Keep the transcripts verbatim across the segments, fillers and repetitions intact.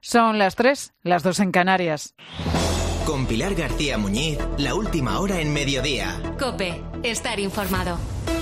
Son las tres, las dos en Canarias. Con Pilar García Muñiz, la última hora en Mediodía. COPE, estar informado.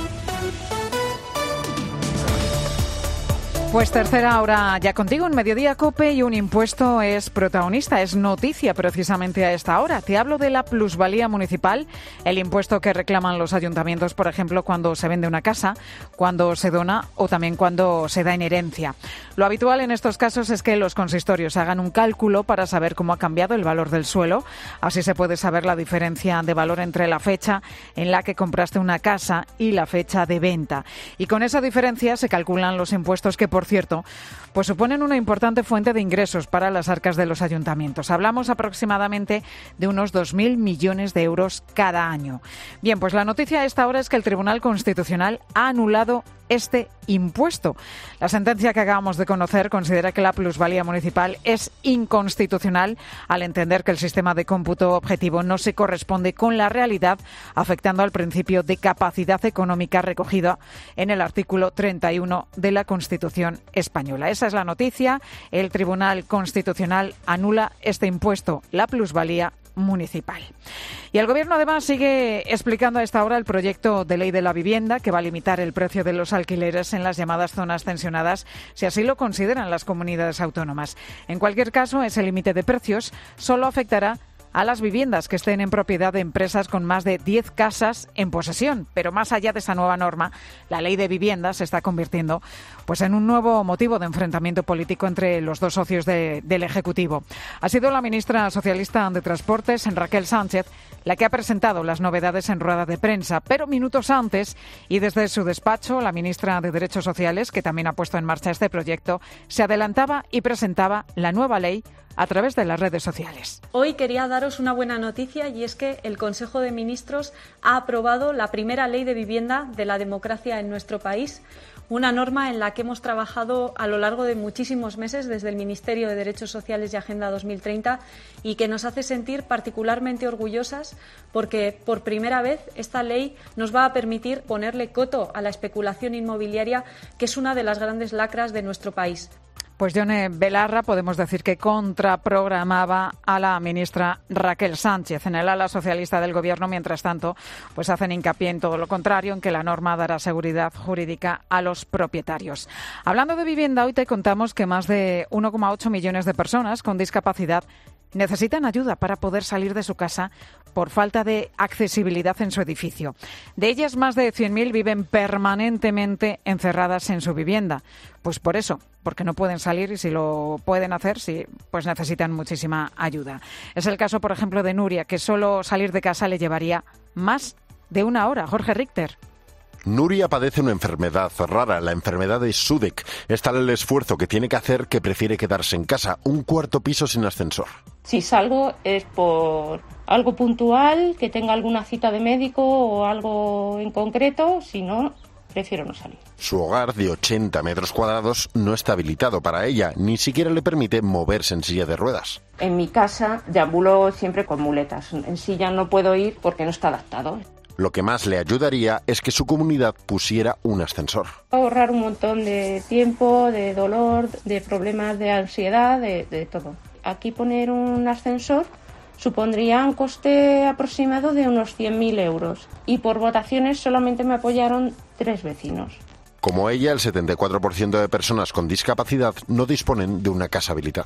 Pues tercera hora ya contigo en Mediodía COPE, y un impuesto es protagonista, es noticia precisamente a esta hora. Te hablo de la plusvalía municipal, el impuesto que reclaman los ayuntamientos, por ejemplo, cuando se vende una casa, cuando se dona o también cuando se da en herencia. Lo habitual en estos casos es que los consistorios hagan un cálculo para saber cómo ha cambiado el valor del suelo. Así se puede saber la diferencia de valor entre la fecha en la que compraste una casa y la fecha de venta. Y con esa diferencia se calculan los impuestos que, por cierto, pues suponen una importante fuente de ingresos para las arcas de los ayuntamientos. Hablamos aproximadamente de unos dos mil millones de euros cada año. Bien, pues la noticia a esta hora es que el Tribunal Constitucional ha anulado este impuesto. La sentencia que acabamos de conocer considera que la plusvalía municipal es inconstitucional al entender que el sistema de cómputo objetivo no se corresponde con la realidad, afectando al principio de capacidad económica recogido en el artículo treinta y uno de la Constitución española. Esa es la noticia. El Tribunal Constitucional anula este impuesto, la plusvalía municipal. Y el Gobierno además sigue explicando a esta hora el proyecto de ley de la vivienda que va a limitar el precio de los alquileres en las llamadas zonas tensionadas, si así lo consideran las comunidades autónomas. En cualquier caso, ese límite de precios solo afectará a las viviendas que estén en propiedad de empresas con más de diez casas en posesión. Pero más allá de esa nueva norma, la ley de vivienda se está convirtiendo pues en un nuevo motivo de enfrentamiento político entre los dos socios de, del Ejecutivo. Ha sido la ministra socialista de Transportes, Raquel Sánchez, la que ha presentado las novedades en rueda de prensa. Pero minutos antes, y desde su despacho, la ministra de Derechos Sociales, que también ha puesto en marcha este proyecto, se adelantaba y presentaba la nueva ley a través de las redes sociales. Hoy quería daros una buena noticia, y es que el Consejo de Ministros ha aprobado la primera ley de vivienda de la democracia en nuestro país, una norma en la que hemos trabajado a lo largo de muchísimos meses desde el Ministerio de Derechos Sociales y Agenda dos mil treinta, y que nos hace sentir particularmente orgullosas porque por primera vez esta ley nos va a permitir ponerle coto a la especulación inmobiliaria, que es una de las grandes lacras de nuestro país. Pues Yone Belarra, podemos decir que contraprogramaba a la ministra Raquel Sánchez. En el ala socialista del Gobierno, mientras tanto, pues hacen hincapié en todo lo contrario, en que la norma dará seguridad jurídica a los propietarios. Hablando de vivienda, hoy te contamos que más de uno coma ocho millones de personas con discapacidad necesitan ayuda para poder salir de su casa por falta de accesibilidad en su edificio. De ellas, más de cien mil viven permanentemente encerradas en su vivienda. Pues por eso, porque no pueden salir, y si lo pueden hacer, sí, pues necesitan muchísima ayuda. Es el caso, por ejemplo, de Nuria, que solo salir de casa le llevaría más de una hora. Jorge Richter. Nuria padece una enfermedad rara, la enfermedad de Sudek. Es tal el esfuerzo que tiene que hacer que prefiere quedarse en casa, un cuarto piso sin ascensor. Si salgo es por algo puntual, que tenga alguna cita de médico o algo en concreto, si no, prefiero no salir. Su hogar, de ochenta metros cuadrados, no está habilitado para ella, ni siquiera le permite moverse en silla de ruedas. En mi casa deambulo siempre con muletas, en silla no puedo ir porque no está adaptado. Lo que más le ayudaría es que su comunidad pusiera un ascensor. Ahorrar un montón de tiempo, de dolor, de problemas de ansiedad, de, de todo. Aquí poner un ascensor supondría un coste aproximado de unos cien mil euros. Y por votaciones solamente me apoyaron tres vecinos. Como ella, el setenta y cuatro por ciento de personas con discapacidad no disponen de una casa habilitada.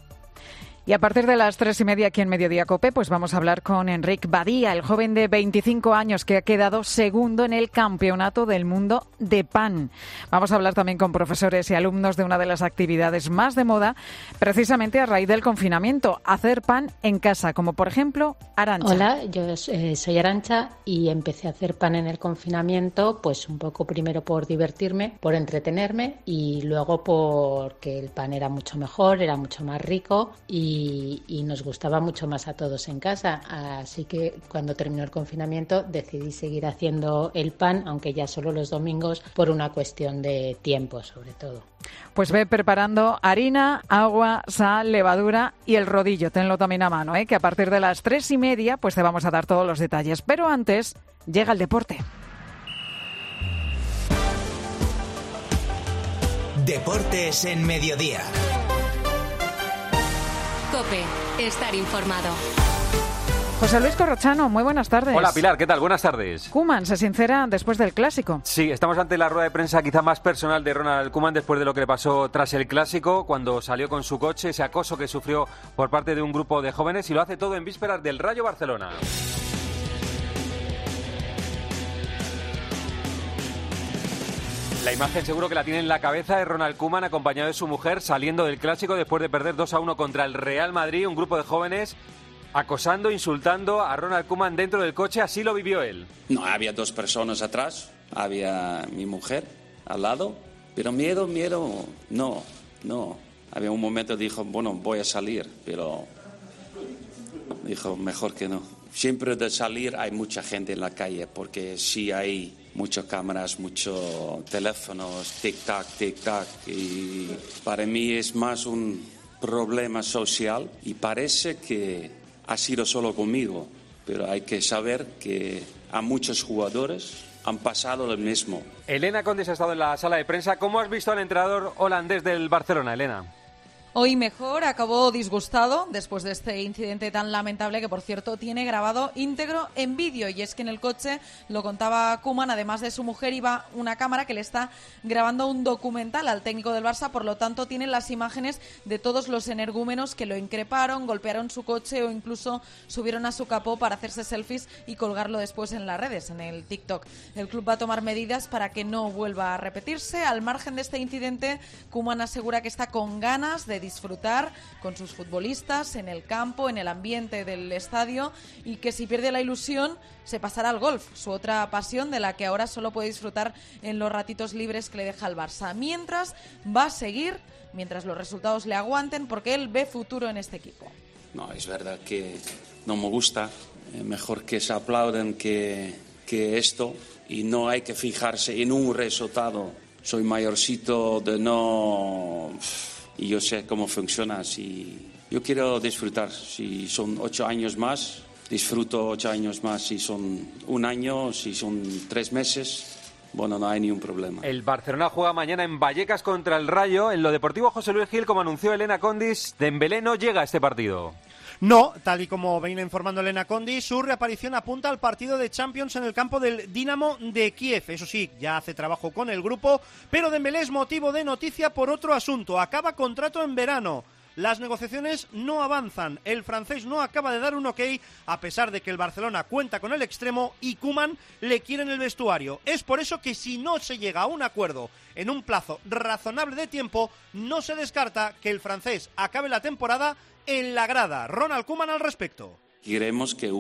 Y a partir de las tres y media aquí en Mediodía COPE, pues vamos a hablar con Enric Badía, el joven de veinticinco años que ha quedado segundo en el Campeonato del Mundo de Pan. Vamos a hablar también con profesores y alumnos de una de las actividades más de moda, precisamente a raíz del confinamiento, hacer pan en casa, como por ejemplo Arantxa. Hola, yo eh, soy Arantxa y empecé a hacer pan en el confinamiento, pues un poco primero por divertirme, por entretenerme, y luego porque el pan era mucho mejor, era mucho más rico y Y, y nos gustaba mucho más a todos en casa, así que cuando terminó el confinamiento decidí seguir haciendo el pan, aunque ya solo los domingos, por una cuestión de tiempo sobre todo. Pues ve preparando harina, agua, sal, levadura y el rodillo, tenlo también a mano, ¿eh? Que a partir de las tres y media pues te vamos a dar todos los detalles, pero antes llega el deporte. Deportes en Mediodía. COPE. Estar informado. José Luis Corrochano, muy buenas tardes. Hola Pilar, ¿qué tal? Buenas tardes. Koeman se sincera después del Clásico. Sí, estamos ante la rueda de prensa quizá más personal de Ronald Koeman después de lo que le pasó tras el Clásico, cuando salió con su coche, ese acoso que sufrió por parte de un grupo de jóvenes, y lo hace todo en vísperas del Rayo Barcelona. La imagen seguro que la tiene en la cabeza de Ronald Koeman acompañado de su mujer saliendo del Clásico después de perder dos a uno contra el Real Madrid, un grupo de jóvenes acosando, insultando a Ronald Koeman dentro del coche. Así lo vivió él. No, había dos personas atrás, había mi mujer al lado, pero miedo, miedo, no, no. Había un momento que dijo, bueno, voy a salir, pero dijo, mejor que no. Siempre de salir hay mucha gente en la calle, porque sí hay muchas cámaras, muchos teléfonos, tic-tac, tic-tac, y para mí es más un problema social, y parece que ha sido solo conmigo, pero hay que saber que a muchos jugadores han pasado lo mismo. Elena Condis ha estado en la sala de prensa. ¿Cómo has visto al entrenador holandés del Barcelona, Elena? Hoy mejor, acabó disgustado después de este incidente tan lamentable que, por cierto, tiene grabado íntegro en vídeo. Y es que en el coche, lo contaba Koeman, además de su mujer, iba una cámara que le está grabando un documental al técnico del Barça. Por lo tanto, tiene las imágenes de todos los energúmenos que lo increparon, golpearon su coche o incluso subieron a su capó para hacerse selfies y colgarlo después en las redes, en el TikTok. El club va a tomar medidas para que no vuelva a repetirse. Al margen de este incidente, Koeman asegura que está con ganas de disfrutar con sus futbolistas en el campo, en el ambiente del estadio, y que si pierde la ilusión se pasará al golf, su otra pasión de la que ahora solo puede disfrutar en los ratitos libres que le deja el Barça. Mientras va a seguir, mientras los resultados le aguanten, porque él ve futuro en este equipo. No, es verdad que no me gusta, eh, mejor que se aplauden que, que esto, y no hay que fijarse en un resultado. Soy mayorcito de no... Y yo sé cómo funciona. Si yo quiero disfrutar, si son ocho años más, disfruto ocho años más. Si son un año, si son tres meses, bueno, no hay ningún problema. El Barcelona juega mañana en Vallecas contra el Rayo. En lo deportivo, José Luis Gil, como anunció Elena Condis, Dembélé no llega a este partido. No, tal y como viene informando Elena Condis, su reaparición apunta al partido de Champions en el campo del Dinamo de Kiev. Eso sí, ya hace trabajo con el grupo, pero Dembélé es motivo de noticia por otro asunto. Acaba contrato en verano. Las negociaciones no avanzan. El francés no acaba de dar un ok, a pesar de que el Barcelona cuenta con el extremo y Koeman le quiere en el vestuario. Es por eso que si no se llega a un acuerdo en un plazo razonable de tiempo, no se descarta que el francés acabe la temporada en la grada. Ronald Koeman al respecto. Queremos que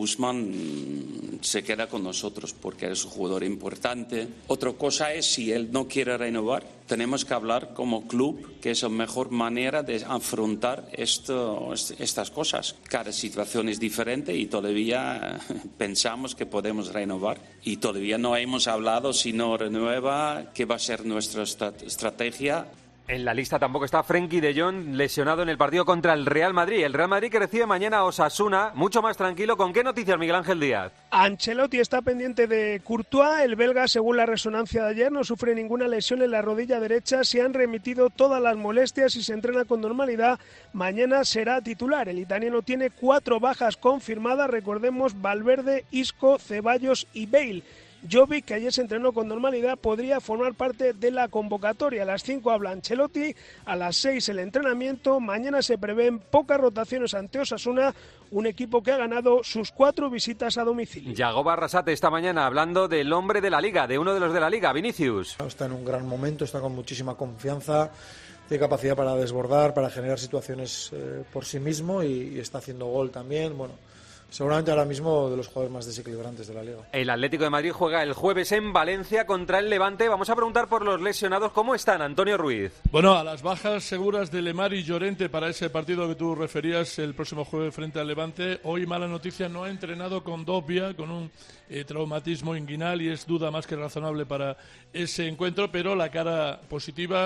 Ousmane se quede con nosotros porque es un jugador importante. Otra cosa es si él no quiere renovar. Tenemos que hablar como club que es la mejor manera de afrontar esto, estas cosas. Cada situación es diferente y todavía pensamos que podemos renovar. Y todavía no hemos hablado si no renueva, qué va a ser nuestra estrategia. En la lista tampoco está Frenkie de Jong, lesionado en el partido contra el Real Madrid. El Real Madrid que recibe mañana a Osasuna, mucho más tranquilo. ¿Con qué noticias, Miguel Ángel Díaz? Ancelotti está pendiente de Courtois. El belga, según la resonancia de ayer, no sufre ninguna lesión en la rodilla derecha. Se han remitido todas las molestias y se entrena con normalidad. Mañana será titular. El italiano tiene cuatro bajas confirmadas. Recordemos, Valverde, Isco, Ceballos y Bale. Jovic, que ayer se entrenó con normalidad, podría formar parte de la convocatoria. A las cinco habla Ancelotti, a las seis el entrenamiento. Mañana se prevén pocas rotaciones ante Osasuna, un equipo que ha ganado sus cuatro visitas a domicilio. Yagoba Arrasate esta mañana hablando del hombre de la Liga, de uno de los de la Liga, Vinicius. Está en un gran momento, está con muchísima confianza, tiene capacidad para desbordar, para generar situaciones eh, por sí mismo y, y está haciendo gol también. Bueno, seguramente ahora mismo de los jugadores más desequilibrantes de la Liga. El Atlético de Madrid juega el jueves en Valencia contra el Levante. Vamos a preguntar por los lesionados. ¿Cómo están, Antonio Ruiz? Bueno, a las bajas seguras de Lemar y Llorente para ese partido que tú referías el próximo jueves frente al Levante. Hoy, mala noticia, no ha entrenado con Dobbia, con un eh, traumatismo inguinal, y es duda más que razonable para ese encuentro, pero la cara positiva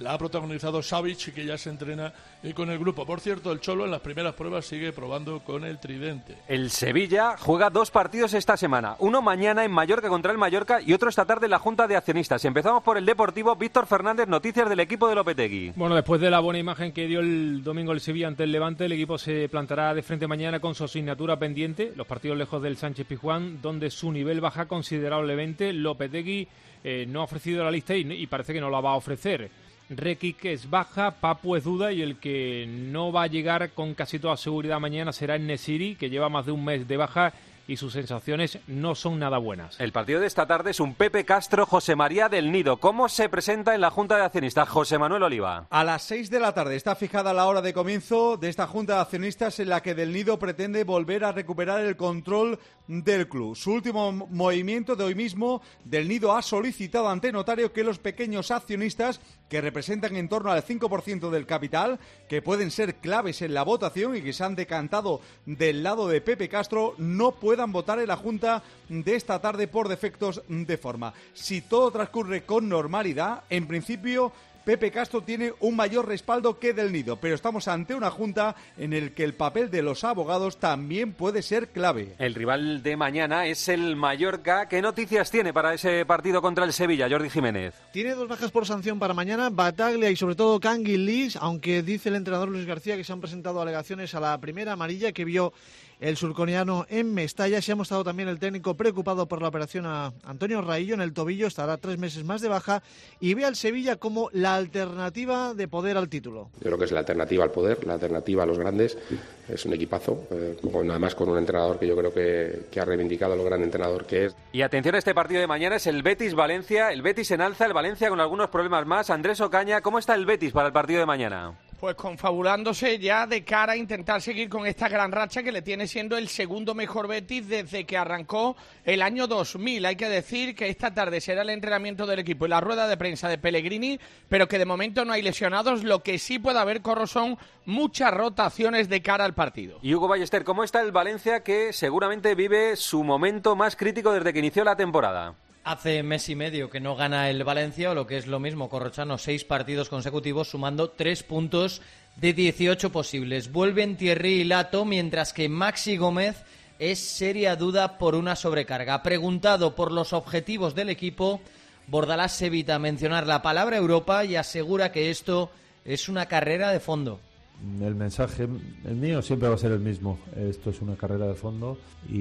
la ha protagonizado Savic, que ya se entrena eh, con el grupo. Por cierto, el Cholo en las primeras pruebas sigue probando con el tridente. El Sevilla juega dos partidos esta semana, uno mañana en Mallorca contra el Mallorca y otro esta tarde en la Junta de Accionistas. Empezamos por el Deportivo. Víctor Fernández, noticias del equipo de Lopetegui. Bueno, después de la buena imagen que dio el domingo el Sevilla ante el Levante, el equipo se plantará de frente mañana con su asignatura pendiente, los partidos lejos del Sánchez Pizjuán, donde su nivel baja considerablemente. Lopetegui eh, no ha ofrecido la lista y, y parece que no la va a ofrecer. Rekic es baja, Papu es duda y el que no va a llegar con casi toda seguridad mañana será En-Nesyri, que lleva más de un mes de baja y sus sensaciones no son nada buenas. El partido de esta tarde es un Pepe Castro José María del Nido. ¿Cómo se presenta en la Junta de Accionistas? José Manuel Oliva. A las seis de la tarde está fijada la hora de comienzo de esta Junta de Accionistas en la que Del Nido pretende volver a recuperar el control del club. Su último movimiento de hoy mismo, Del Nido ha solicitado ante notario que los pequeños accionistas, que representan en torno al cinco por ciento del capital, que pueden ser claves en la votación y que se han decantado del lado de Pepe Castro, no pueden puedan votar en la Junta de esta tarde por defectos de forma. Si todo transcurre con normalidad, en principio Pepe Castro tiene un mayor respaldo que Del Nido, pero estamos ante una junta en el que el papel de los abogados también puede ser clave. El rival de mañana es el Mallorca. ¿Qué noticias tiene para ese partido contra el Sevilla, Jordi Jiménez? Tiene dos bajas por sanción para mañana, Bataglia y sobre todo Canguilís, aunque dice el entrenador Luis García que se han presentado alegaciones a la primera amarilla que vio el surcoreano en Mestalla. Se ha mostrado también el técnico preocupado por la operación a Antonio Raillo en el tobillo, estará tres meses más de baja y ve al Sevilla como la alternativa de poder al título. Yo creo que es la alternativa al poder, la alternativa a los grandes. Es un equipazo, eh, con, además con un entrenador que yo creo que, que ha reivindicado lo gran entrenador que es. Y atención, a este partido de mañana es el Betis-Valencia. El Betis en alza, el Valencia con algunos problemas más. Andrés Ocaña, ¿cómo está el Betis para el partido de mañana? Pues confabulándose ya de cara a intentar seguir con esta gran racha que le tiene siendo el segundo mejor Betis desde que arrancó el año dos mil. Hay que decir que esta tarde será el entrenamiento del equipo y la rueda de prensa de Pellegrini, pero que de momento no hay lesionados. Lo que sí puede haber, Corro, son muchas rotaciones de cara al partido. Y Hugo Ballester, ¿cómo está el Valencia, que seguramente vive su momento más crítico desde que inició la temporada? Hace mes y medio que no gana el Valencia, o lo que es lo mismo, Corrochano, seis partidos consecutivos sumando tres puntos de dieciocho posibles. Vuelven Thierry y Lato, mientras que Maxi Gómez es seria duda por una sobrecarga. Preguntado por los objetivos del equipo, Bordalás evita mencionar la palabra Europa y asegura que esto es una carrera de fondo. El mensaje, el mío siempre va a ser el mismo. Esto es una carrera de fondo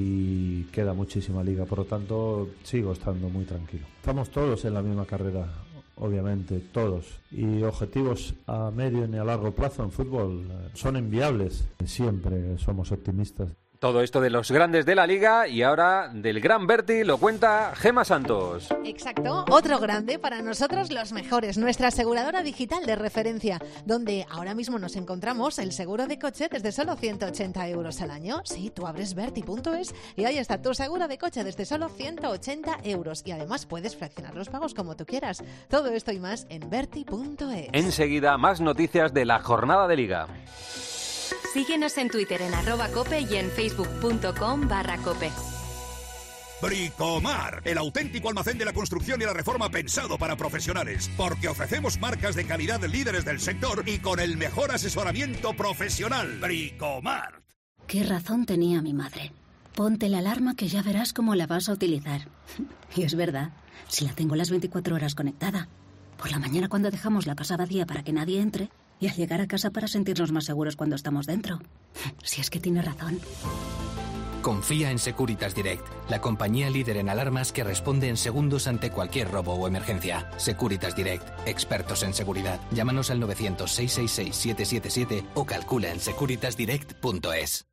y queda muchísima liga, por lo tanto sigo estando muy tranquilo. Estamos todos en la misma carrera, obviamente, todos. Y objetivos a medio ni a largo plazo en fútbol son inviables. Siempre somos optimistas. Todo esto de los grandes de la Liga y ahora del Gran Berti lo cuenta Gema Santos. Exacto, otro grande para nosotros los mejores, nuestra aseguradora digital de referencia, donde ahora mismo nos encontramos el seguro de coche desde solo ciento ochenta euros al año. Sí, tú abres berti punto es y ahí está tu seguro de coche desde solo ciento ochenta euros y además puedes fraccionar los pagos como tú quieras. Todo esto y más en berti punto es. Enseguida más noticias de la jornada de Liga. Síguenos en Twitter en arroba cope y en facebook punto com barra cope. Bricomar, el auténtico almacén de la construcción y la reforma pensado para profesionales, porque ofrecemos marcas de calidad de líderes del sector y con el mejor asesoramiento profesional. Bricomar. Qué razón tenía mi madre. Ponte la alarma que ya verás cómo la vas a utilizar. Y es verdad, si la tengo las veinticuatro horas conectada. Por la mañana cuando dejamos la casa vacía para que nadie entre, y al llegar a casa para sentirnos más seguros cuando estamos dentro. Si es que tiene razón. Confía en Securitas Direct, la compañía líder en alarmas que responde en segundos ante cualquier robo o emergencia. Securitas Direct, expertos en seguridad. Llámanos al novecientos, seiscientos sesenta y seis, siete siete siete o calcula en securitas direct punto es.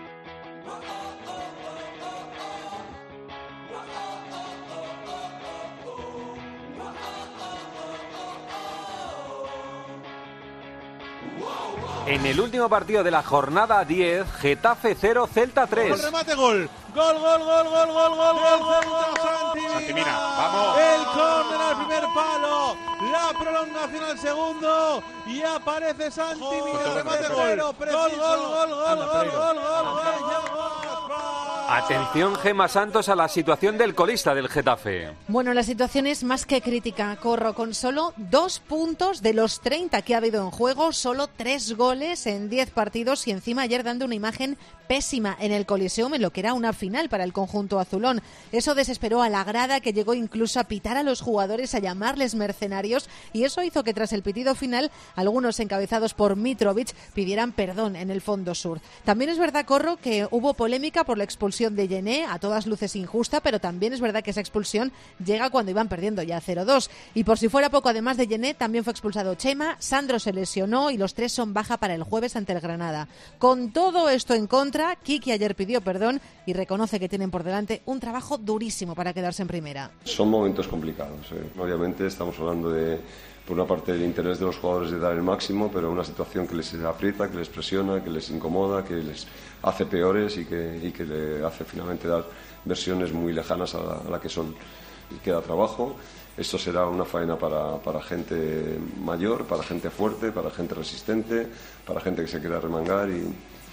En el último partido de la jornada diez, Getafe cero, Celta tres. Gol, remate, gol. Gol, gol, gol, gol, gol, gol, gol, gol, gol, Santi Mina, vamos. El córner al primer palo, la prolongación al segundo y aparece Santi Mina, remate, gol. Gol, gol, gol, gol, gol, gol, gol, gol, gol. Atención, Gemma Santos, a la situación del colista del Getafe. Bueno, la situación es más que crítica, Corro, con solo dos puntos de los treinta que ha habido en juego, solo tres goles en diez partidos y encima ayer dando una imagen pésima en el Coliseum en lo que era una final para el conjunto azulón. Eso desesperó a la grada, que llegó incluso a pitar a los jugadores, a llamarles mercenarios, y eso hizo que tras el pitido final algunos encabezados por Mitrovic pidieran perdón en el fondo sur. También es verdad, Corro, que hubo polémica por la expulsión de Yené, a todas luces injusta, pero también es verdad que esa expulsión llega cuando iban perdiendo ya cero dos. Y por si fuera poco, además de Yené, también fue expulsado Chema, Sandro se lesionó y los tres son baja para el jueves ante el Granada. Con todo esto en contra, Kiki ayer pidió perdón y reconoce que tienen por delante un trabajo durísimo para quedarse en primera. Son momentos complicados, ¿eh? Obviamente estamos hablando de, por una parte, del interés de los jugadores de dar el máximo, pero una situación que les aprieta, que les presiona, que les incomoda, que les hace peores y que, y que le hace finalmente dar versiones muy lejanas a la, a la que son. Y queda trabajo. Esto será una faena para, para gente mayor, para gente fuerte, para gente resistente, para gente que se quiera remangar y,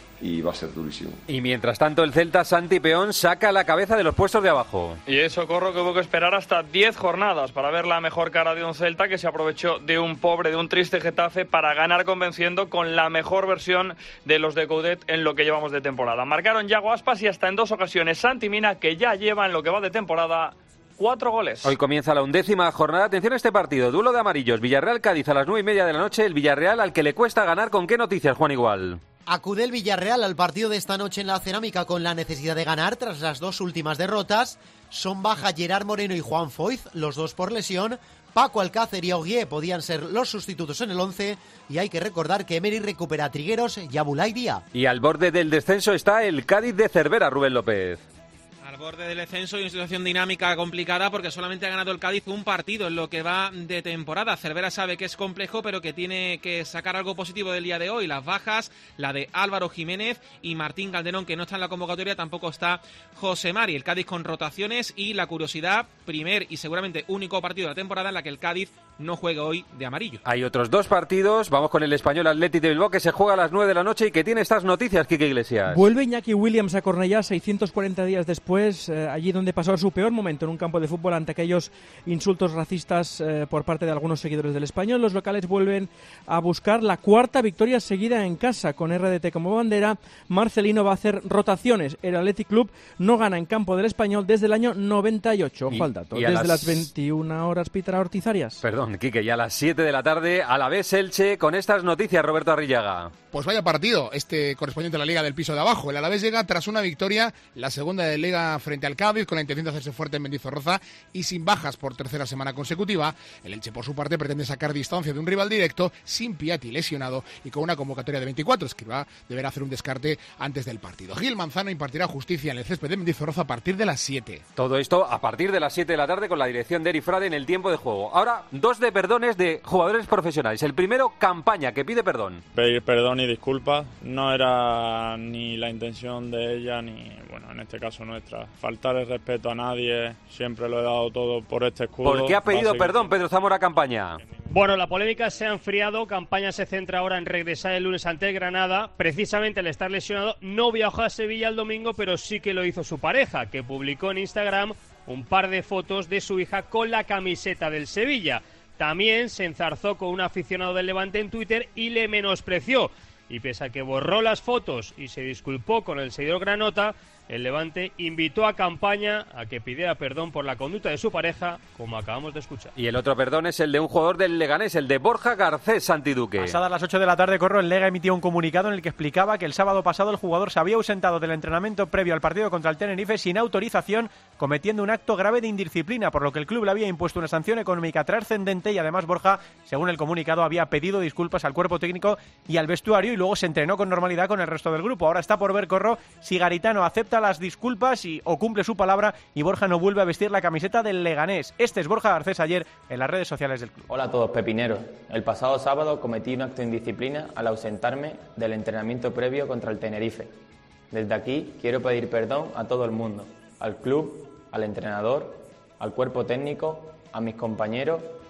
y va a ser durísimo. Y mientras tanto, el Celta, Santi Peón, saca la cabeza de los puestos de abajo. Y eso, Corro, que hubo que esperar hasta diez jornadas para ver la mejor cara de un Celta que se aprovechó de un pobre, de un triste Getafe para ganar convenciendo con la mejor versión de los de Coudet en lo que llevamos de temporada. Marcaron Yago Aspas y hasta en dos ocasiones Santi Mina, que ya lleva en lo que va de temporada cuatro goles. Hoy comienza la undécima jornada. Atención a este partido, duelo de amarillos, Villarreal-Cádiz a las nueve y media de la noche. El Villarreal al que le cuesta ganar. ¿Con qué noticias, Juan Igual? Acude el Villarreal al partido de esta noche en la Cerámica con la necesidad de ganar tras las dos últimas derrotas. Son baja Gerard Moreno y Juan Foyz, los dos por lesión. Paco Alcácer y Auguier podían ser los sustitutos en el once. Y hay que recordar que Emery recupera a Trigueros y a Bulay Díaz. Y al borde del descenso está el Cádiz de Cervera, Rubén López. Al borde del descenso y una situación dinámica complicada porque solamente ha ganado el Cádiz un partido en lo que va de temporada. Cervera sabe que es complejo, pero que tiene que sacar algo positivo del día de hoy. Las bajas, la de Álvaro Jiménez y Martín Calderón, que no está en la convocatoria, tampoco está José Mari. El Cádiz con rotaciones y la curiosidad, primer y seguramente único partido de la temporada en la que el Cádiz no juega hoy de amarillo. Hay otros dos partidos. Vamos con el Español Athletic de Bilbao, que se juega a las nueve de la noche y que tiene estas noticias, Quique Iglesias. Vuelve Iñaki Williams a Cornellá seiscientos cuarenta días después, eh, allí donde pasó su peor momento en un campo de fútbol ante aquellos insultos racistas eh, por parte de algunos seguidores del Español. Los locales vuelven a buscar la cuarta victoria seguida en casa con R D T como bandera. Marcelino va a hacer rotaciones. El Athletic Club no gana en campo del Español desde el año noventa y ocho. Ojo al dato. Desde las... las veintiuna horas pitará Ortiz Arias. Perdón, Quique, ya a las siete de la tarde, a la vez Elche, con estas noticias, Roberto Arrillaga. Pues vaya partido, este correspondiente a la Liga del piso de abajo. El Alavés llega tras una victoria, la segunda de Liga frente al Cádiz, con la intención de hacerse fuerte en Mendizorroza y sin bajas por tercera semana consecutiva. El Elche, por su parte, pretende sacar distancia de un rival directo, sin Piatti lesionado y con una convocatoria de veinticuatro. Escribá deberá hacer un descarte antes del partido. Gil Manzano impartirá justicia en el césped de Mendizorroza a partir de las siete. Todo esto a partir de las siete de la tarde con la dirección de Eri Frade en el tiempo de juego. Ahora, dos de perdones de jugadores profesionales. El primero, Campaña, que pide perdón. Pedir perdón y disculpas. No era ni la intención de ella ni, bueno, en este caso nuestra. Faltar el respeto a nadie. Siempre lo he dado todo por este escudo. ¿Por qué ha pedido perdón Pedro Zamora Campaña? Bueno, la polémica se ha enfriado. Campaña se centra ahora en regresar el lunes ante el Granada. Precisamente al estar lesionado no viajó a Sevilla el domingo, pero sí que lo hizo su pareja, que publicó en Instagram un par de fotos de su hija con la camiseta del Sevilla. También se enzarzó con un aficionado del Levante en Twitter y le menospreció. Y pese a que borró las fotos y se disculpó con el seguidor granota, el Levante invitó a Campaña a que pidiera perdón por la conducta de su pareja, como acabamos de escuchar. Y el otro perdón es el de un jugador del Leganés, el de Borja Garcés Santiduque. Pasadas las ocho de la tarde, Corro, el Lega emitió un comunicado en el que explicaba que el sábado pasado el jugador se había ausentado del entrenamiento previo al partido contra el Tenerife sin autorización, cometiendo un acto grave de indisciplina, por lo que el club le había impuesto una sanción económica trascendente y además Borja, según el comunicado, había pedido disculpas al cuerpo técnico y al vestuario y luego se entrenó con normalidad con el resto del grupo. Ahora está por ver, Corro, si Garitano acepta las disculpas y, o cumple su palabra y Borja no vuelve a vestir la camiseta del Leganés. Este es Borja Garcés ayer en las redes sociales del club. Hola a todos, pepineros. El pasado sábado cometí un acto de indisciplina al ausentarme del entrenamiento previo contra el Tenerife. Desde aquí quiero pedir perdón a todo el mundo, al club, al entrenador, al cuerpo técnico, a mis compañeros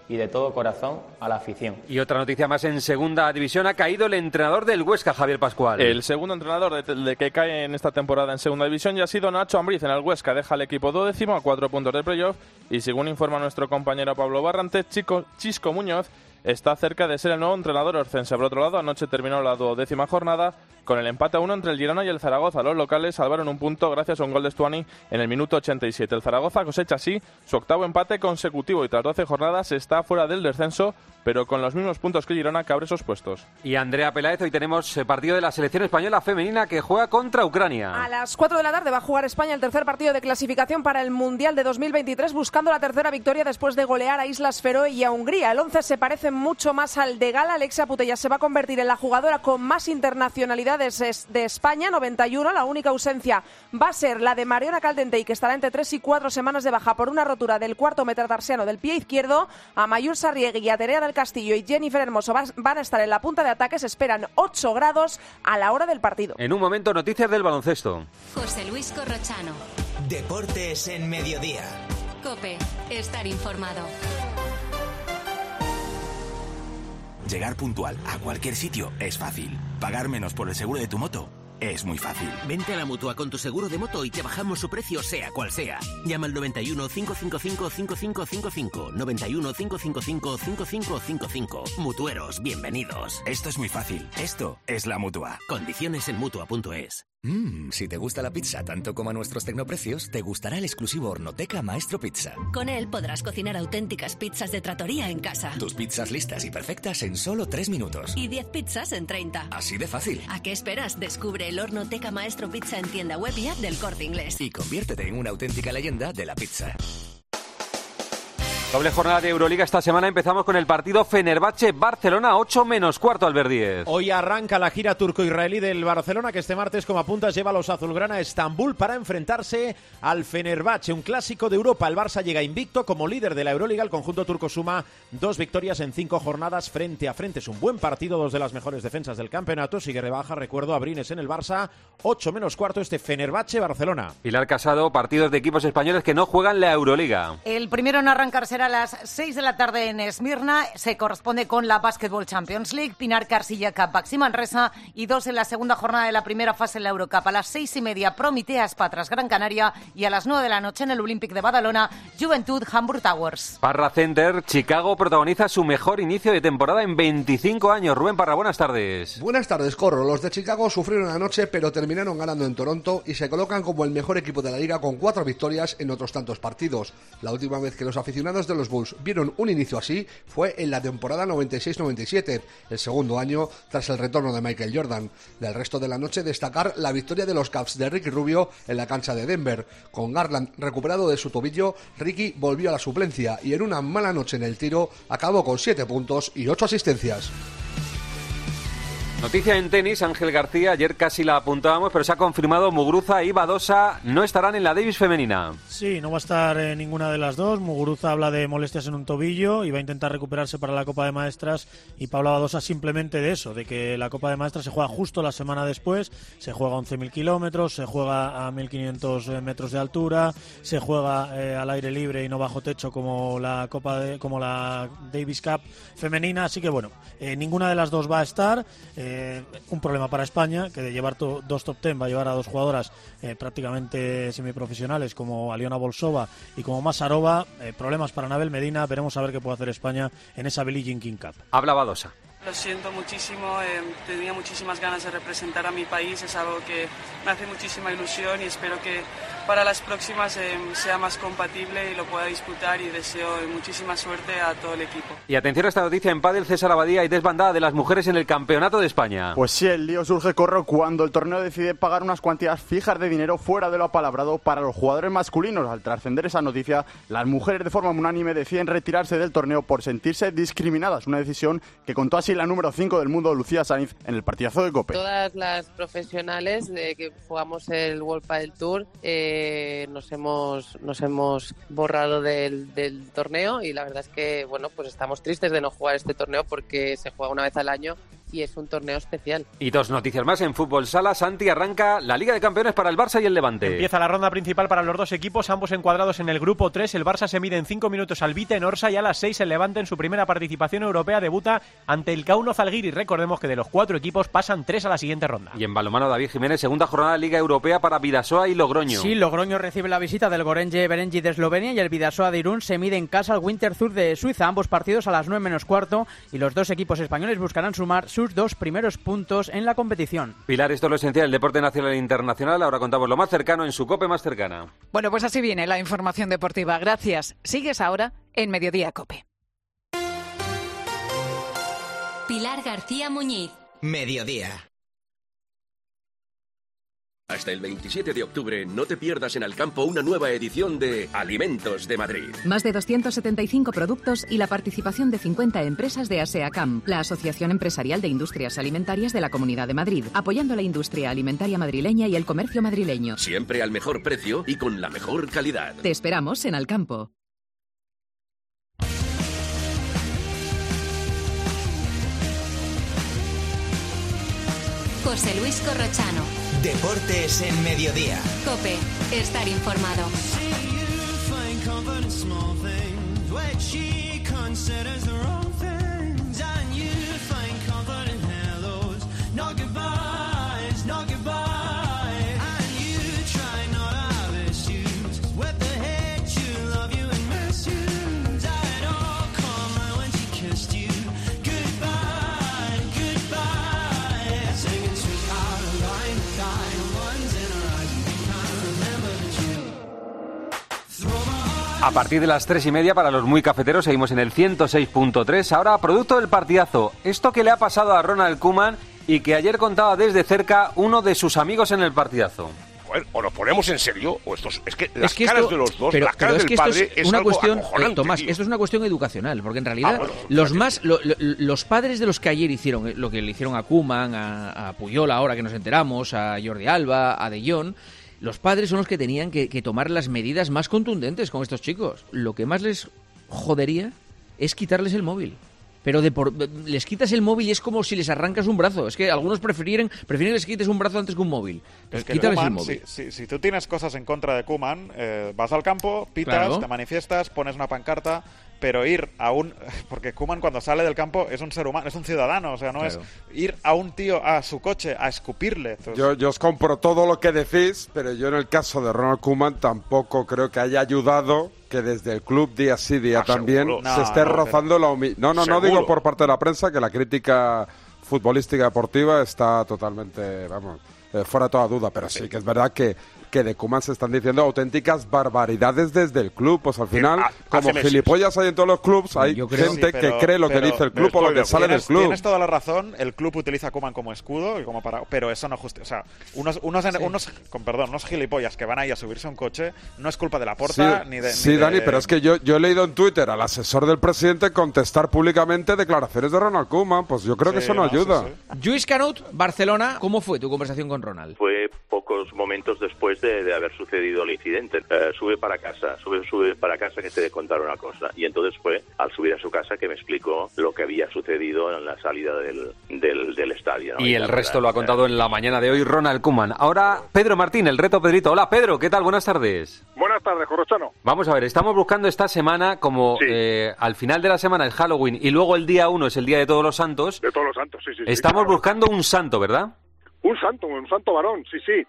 y de todo corazón a la afición. Y otra noticia más en segunda división, ha caído el entrenador del Huesca, Javier Pascual. El segundo entrenador de, de que cae en esta temporada en segunda división ya ha sido Nacho Ambriz en el Huesca. Deja al equipo duodécimo a cuatro puntos de playoff y según informa nuestro compañero Pablo Barrante, Chico, Chisco Muñoz está cerca de ser el nuevo entrenador orcense. Por otro lado, anoche terminó la duodécima jornada con el empate a uno entre el Girona y el Zaragoza. Los locales salvaron un punto gracias a un gol de Stuani en el minuto ochenta y siete. El Zaragoza cosecha así su octavo empate consecutivo y tras doce jornadas está fuera del descenso, pero con los mismos puntos que Girona, que abre esos puestos. Y Andrea Peláez, hoy tenemos partido de la selección española femenina que juega contra Ucrania. A las cuatro de la tarde va a jugar España el tercer partido de clasificación para el Mundial de dos mil veintitrés, buscando la tercera victoria después de golear a Islas Feroe y a Hungría. El once se parece mucho más al de Gala. Alexia Putellas se va a convertir en la jugadora con más internacionalidades de España, noventa y uno. La única ausencia va a ser la de Mariona Caldentey, que estará entre tres y cuatro semanas de baja por una rotura del cuarto metatarsiano del pie izquierdo. A Mayur Sarriegui y a Terea del Castillo y Jennifer Hermoso van a estar en la punta de ataque. Se esperan ocho grados a la hora del partido. En un momento, noticias del baloncesto. José Luis Corrochano. Deportes en Mediodía. COPE. Estar informado. Llegar puntual a cualquier sitio es fácil. Pagar menos por el seguro de tu moto es muy fácil. Vente a la Mutua con tu seguro de moto y te bajamos su precio sea cual sea. Llama al noventa y uno, cinco cinco cinco, cinco cinco cinco cinco. noventa y uno, cinco cinco cinco, cinco cinco cinco cinco. Mutueros, bienvenidos. Esto es muy fácil. Esto es la Mutua. Condiciones en Mutua punto es. Mmm, si te gusta la pizza tanto como a nuestros tecnoprecios, te gustará el exclusivo Hornoteca Maestro Pizza. Con él podrás cocinar auténticas pizzas de trattoria en casa. Tus pizzas listas y perfectas en solo tres minutos. Y diez pizzas en treinta. Así de fácil. ¿A qué esperas? Descubre el Hornoteca Maestro Pizza en tienda web y app del Corte Inglés. Y conviértete en una auténtica leyenda de la pizza. Doble jornada de Euroliga esta semana. Empezamos con el partido Fenerbahce-Barcelona, ocho menos cuarto, Albert Díez. Hoy arranca la gira turco-israelí del Barcelona, que este martes, como apuntas, lleva a los azulgrana a Estambul para enfrentarse al Fenerbahce, un clásico de Europa. El Barça llega invicto como líder de la Euroliga. El conjunto turco suma dos victorias en cinco jornadas frente a frente. Es un buen partido, dos de las mejores defensas del campeonato. Sigue rebaja, recuerdo, a Brines en el Barça. ocho menos cuarto este Fenerbahce-Barcelona. Pilar Casado, partidos de equipos españoles que no juegan la Euroliga. El primero en arrancarse a las seis de la tarde en Esmirna, se corresponde con la Basketball Champions League, Pinar Karsilla Cup, Baxi Manresa, y dos en la segunda jornada de la primera fase en la Eurocup. A las seis y media, Prometeas Patras Gran Canaria, y a las nueve de la noche en el Olympic de Badalona, Juventud Hamburg Towers. Parra Center, Chicago protagoniza su mejor inicio de temporada en veinticinco años. Rubén Parra, buenas tardes. Buenas tardes, Corro. Los de Chicago sufrieron anoche, pero terminaron ganando en Toronto y se colocan como el mejor equipo de la liga con cuatro victorias en otros tantos partidos. La última vez que los aficionados de los Bulls vieron un inicio así fue en la temporada noventa y seis noventa y siete, el segundo año tras el retorno de Michael Jordan. Del resto de la noche destacar la victoria de los Cavs de Ricky Rubio en la cancha de Denver. Con Garland recuperado de su tobillo, Ricky volvió a la suplencia y en una mala noche en el tiro acabó con siete puntos y ocho asistencias. Noticia en tenis, Ángel García, ayer casi la apuntábamos, pero se ha confirmado Muguruza y Badosa no estarán en la Davis femenina. Sí, no va a estar en ninguna de las dos. Muguruza habla de molestias en un tobillo y va a intentar recuperarse para la Copa de Maestras, y Paula Badosa simplemente de eso, de que la Copa de Maestras se juega justo la semana después, se juega once mil kilómetros, se juega a mil quinientos metros de altura, se juega eh, al aire libre y no bajo techo como la Copa de, como la Davis Cup femenina, así que bueno, eh, ninguna de las dos va a estar. Eh, Eh, un problema para España, que de llevar to, dos top ten va a llevar a dos jugadoras eh, prácticamente semiprofesionales como Aliona Bolsova y como Masarova. Eh, problemas para Anabel Medina. Veremos a ver qué puede hacer España en esa Billie Jean King Cup. Habla Badosa. Lo siento muchísimo, eh, tenía muchísimas ganas de representar a mi país, es algo que me hace muchísima ilusión y espero que para las próximas eh, sea más compatible y lo pueda disputar, y deseo muchísima suerte a todo el equipo. Y atención a esta noticia en pádel, César Abadía, y desbandada de las mujeres en el Campeonato de España. Pues sí, el lío surge, Corro, cuando el torneo decide pagar unas cuantías fijas de dinero fuera de lo apalabrado para los jugadores masculinos. Al trascender esa noticia, las mujeres de forma unánime deciden retirarse del torneo por sentirse discriminadas, una decisión que contó así la número cinco del mundo, Lucía Sainz, en el partidazo de COPE. Todas las profesionales de que jugamos el World Padel Tour eh, nos hemos nos hemos borrado del, del torneo, y la verdad es que bueno, pues estamos tristes de no jugar este torneo porque se juega una vez al año y es un torneo especial. Y dos noticias más en Fútbol Sala. Santi, arranca la Liga de Campeones para el Barça y el Levante. Empieza la ronda principal para los dos equipos, ambos encuadrados en el grupo tres. El Barça se mide en cinco minutos al Vite en Orsa y a las seis el Levante en su primera participación europea debuta ante el Kauno Zalgiris. Recordemos que de los cuatro equipos pasan tres a la siguiente ronda. Y en balonmano, David Jiménez, segunda jornada de Liga Europea para Bidasoa y Logroño. Sí, Logroño recibe la visita del Gorenje Berenji de Eslovenia y el Bidasoa de Irún se mide en casa al Winterthur de Suiza. Ambos partidos a las nueve menos cuarto y los dos equipos españoles buscarán sumar sus dos primeros puntos en la competición. Pilar, esto es lo esencial del deporte nacional e internacional. Ahora contamos lo más cercano en su COPE más cercana. Bueno, pues así viene la información deportiva. Gracias. Sigues ahora en Mediodía COPE. Pilar García Muñiz. Mediodía. Hasta el veintisiete de octubre no te pierdas en Alcampo una nueva edición de Alimentos de Madrid. Más de doscientos setenta y cinco productos y la participación de cincuenta empresas de ASEACAM, la Asociación Empresarial de Industrias Alimentarias de la Comunidad de Madrid, apoyando la industria alimentaria madrileña y el comercio madrileño. Siempre al mejor precio y con la mejor calidad. Te esperamos en Alcampo. José Luis Corrochano. Deportes en Mediodía. COPE. Estar informado. A partir de las tres y media para los muy cafeteros seguimos en el ciento seis punto tres. Ahora, producto del partidazo, esto que le ha pasado a Ronald Koeman y que ayer contaba desde cerca uno de sus amigos en el partidazo. Bueno, o nos ponemos en serio, o estos, es que las es que caras esto, de los dos, pero, las caras pero es del que esto padre es es una algo cuestión, acojonante, eh, Tomás, tío. esto es una cuestión educacional, porque en realidad Ah, bueno, los más, lo, lo, los padres de los que ayer hicieron, lo que le hicieron a Koeman, a, a Puyol ahora que nos enteramos, a Jordi Alba, a De Jong, los padres son los que tenían que, que tomar las medidas más contundentes con estos chicos. Lo que más les jodería es quitarles el móvil. Pero de por, les quitas el móvil y es como si les arrancas un brazo. Es que algunos prefieren, prefieren que les quites un brazo antes que un móvil. Es que Quítales Koeman, el móvil. Si, si, si tú tienes cosas en contra de Koeman, eh, vas al campo, pitas, Claro. te manifiestas, pones una pancarta, pero ir a un... Porque Koeman cuando sale del campo es un ser humano, es un ciudadano, o sea, no Claro. es ir a un tío a su coche a escupirle. Entonces, Yo, yo os compro todo lo que decís, pero yo en el caso de Ronald Koeman tampoco creo que haya ayudado que desde el club día sí día Ah, también seguro. se No, esté no, rozando la humillación. No, no, no Seguro. digo por parte de la prensa que la crítica futbolística deportiva está totalmente, vamos, eh, fuera de toda duda, pero sí que es verdad que que de Koeman se están diciendo auténticas barbaridades desde el club. Pues al final, ha- como hace meses. gilipollas hay en todos los clubs, hay Yo creo- gente Sí, pero- que cree lo que pero- dice el club o lo que sale del tienes, club. Tienes toda la razón, el club utiliza a Koeman como escudo y como para, pero eso no justifica. O sea, unos, unos, Sí. unos, con perdón, unos gilipollas que van ahí a subirse a un coche, no es culpa de la Porta Sí, ni de. sí, ni de- Dani, pero es que yo, yo he leído en Twitter al asesor del presidente contestar públicamente declaraciones de Ronald Koeman. Pues yo creo que Sí, eso no, no, sí, ayuda. Luis Canut, Barcelona, ¿cómo fue tu conversación con Ronald? Fue pocos momentos después de, de haber sucedido el incidente. Eh, sube para casa, sube, sube para casa que te de contar una cosa. Y entonces fue al subir a su casa que me explicó lo que había sucedido en la salida del, del, del estadio, ¿no? Y el la resto verdad, lo ha contado en la mañana de hoy Ronald Koeman. Ahora, Pedro Martín, el reto Pedrito. Hola, Pedro, ¿qué tal? Buenas tardes. Buenas tardes, Corrochano. Vamos a ver, estamos buscando esta semana, como eh, al final de la semana es Halloween y luego el día uno es el Día de Todos los Santos. De todos los santos, sí, sí. sí, Estamos claro. buscando un santo, ¿verdad? Un santo, un santo varón, sí, sí.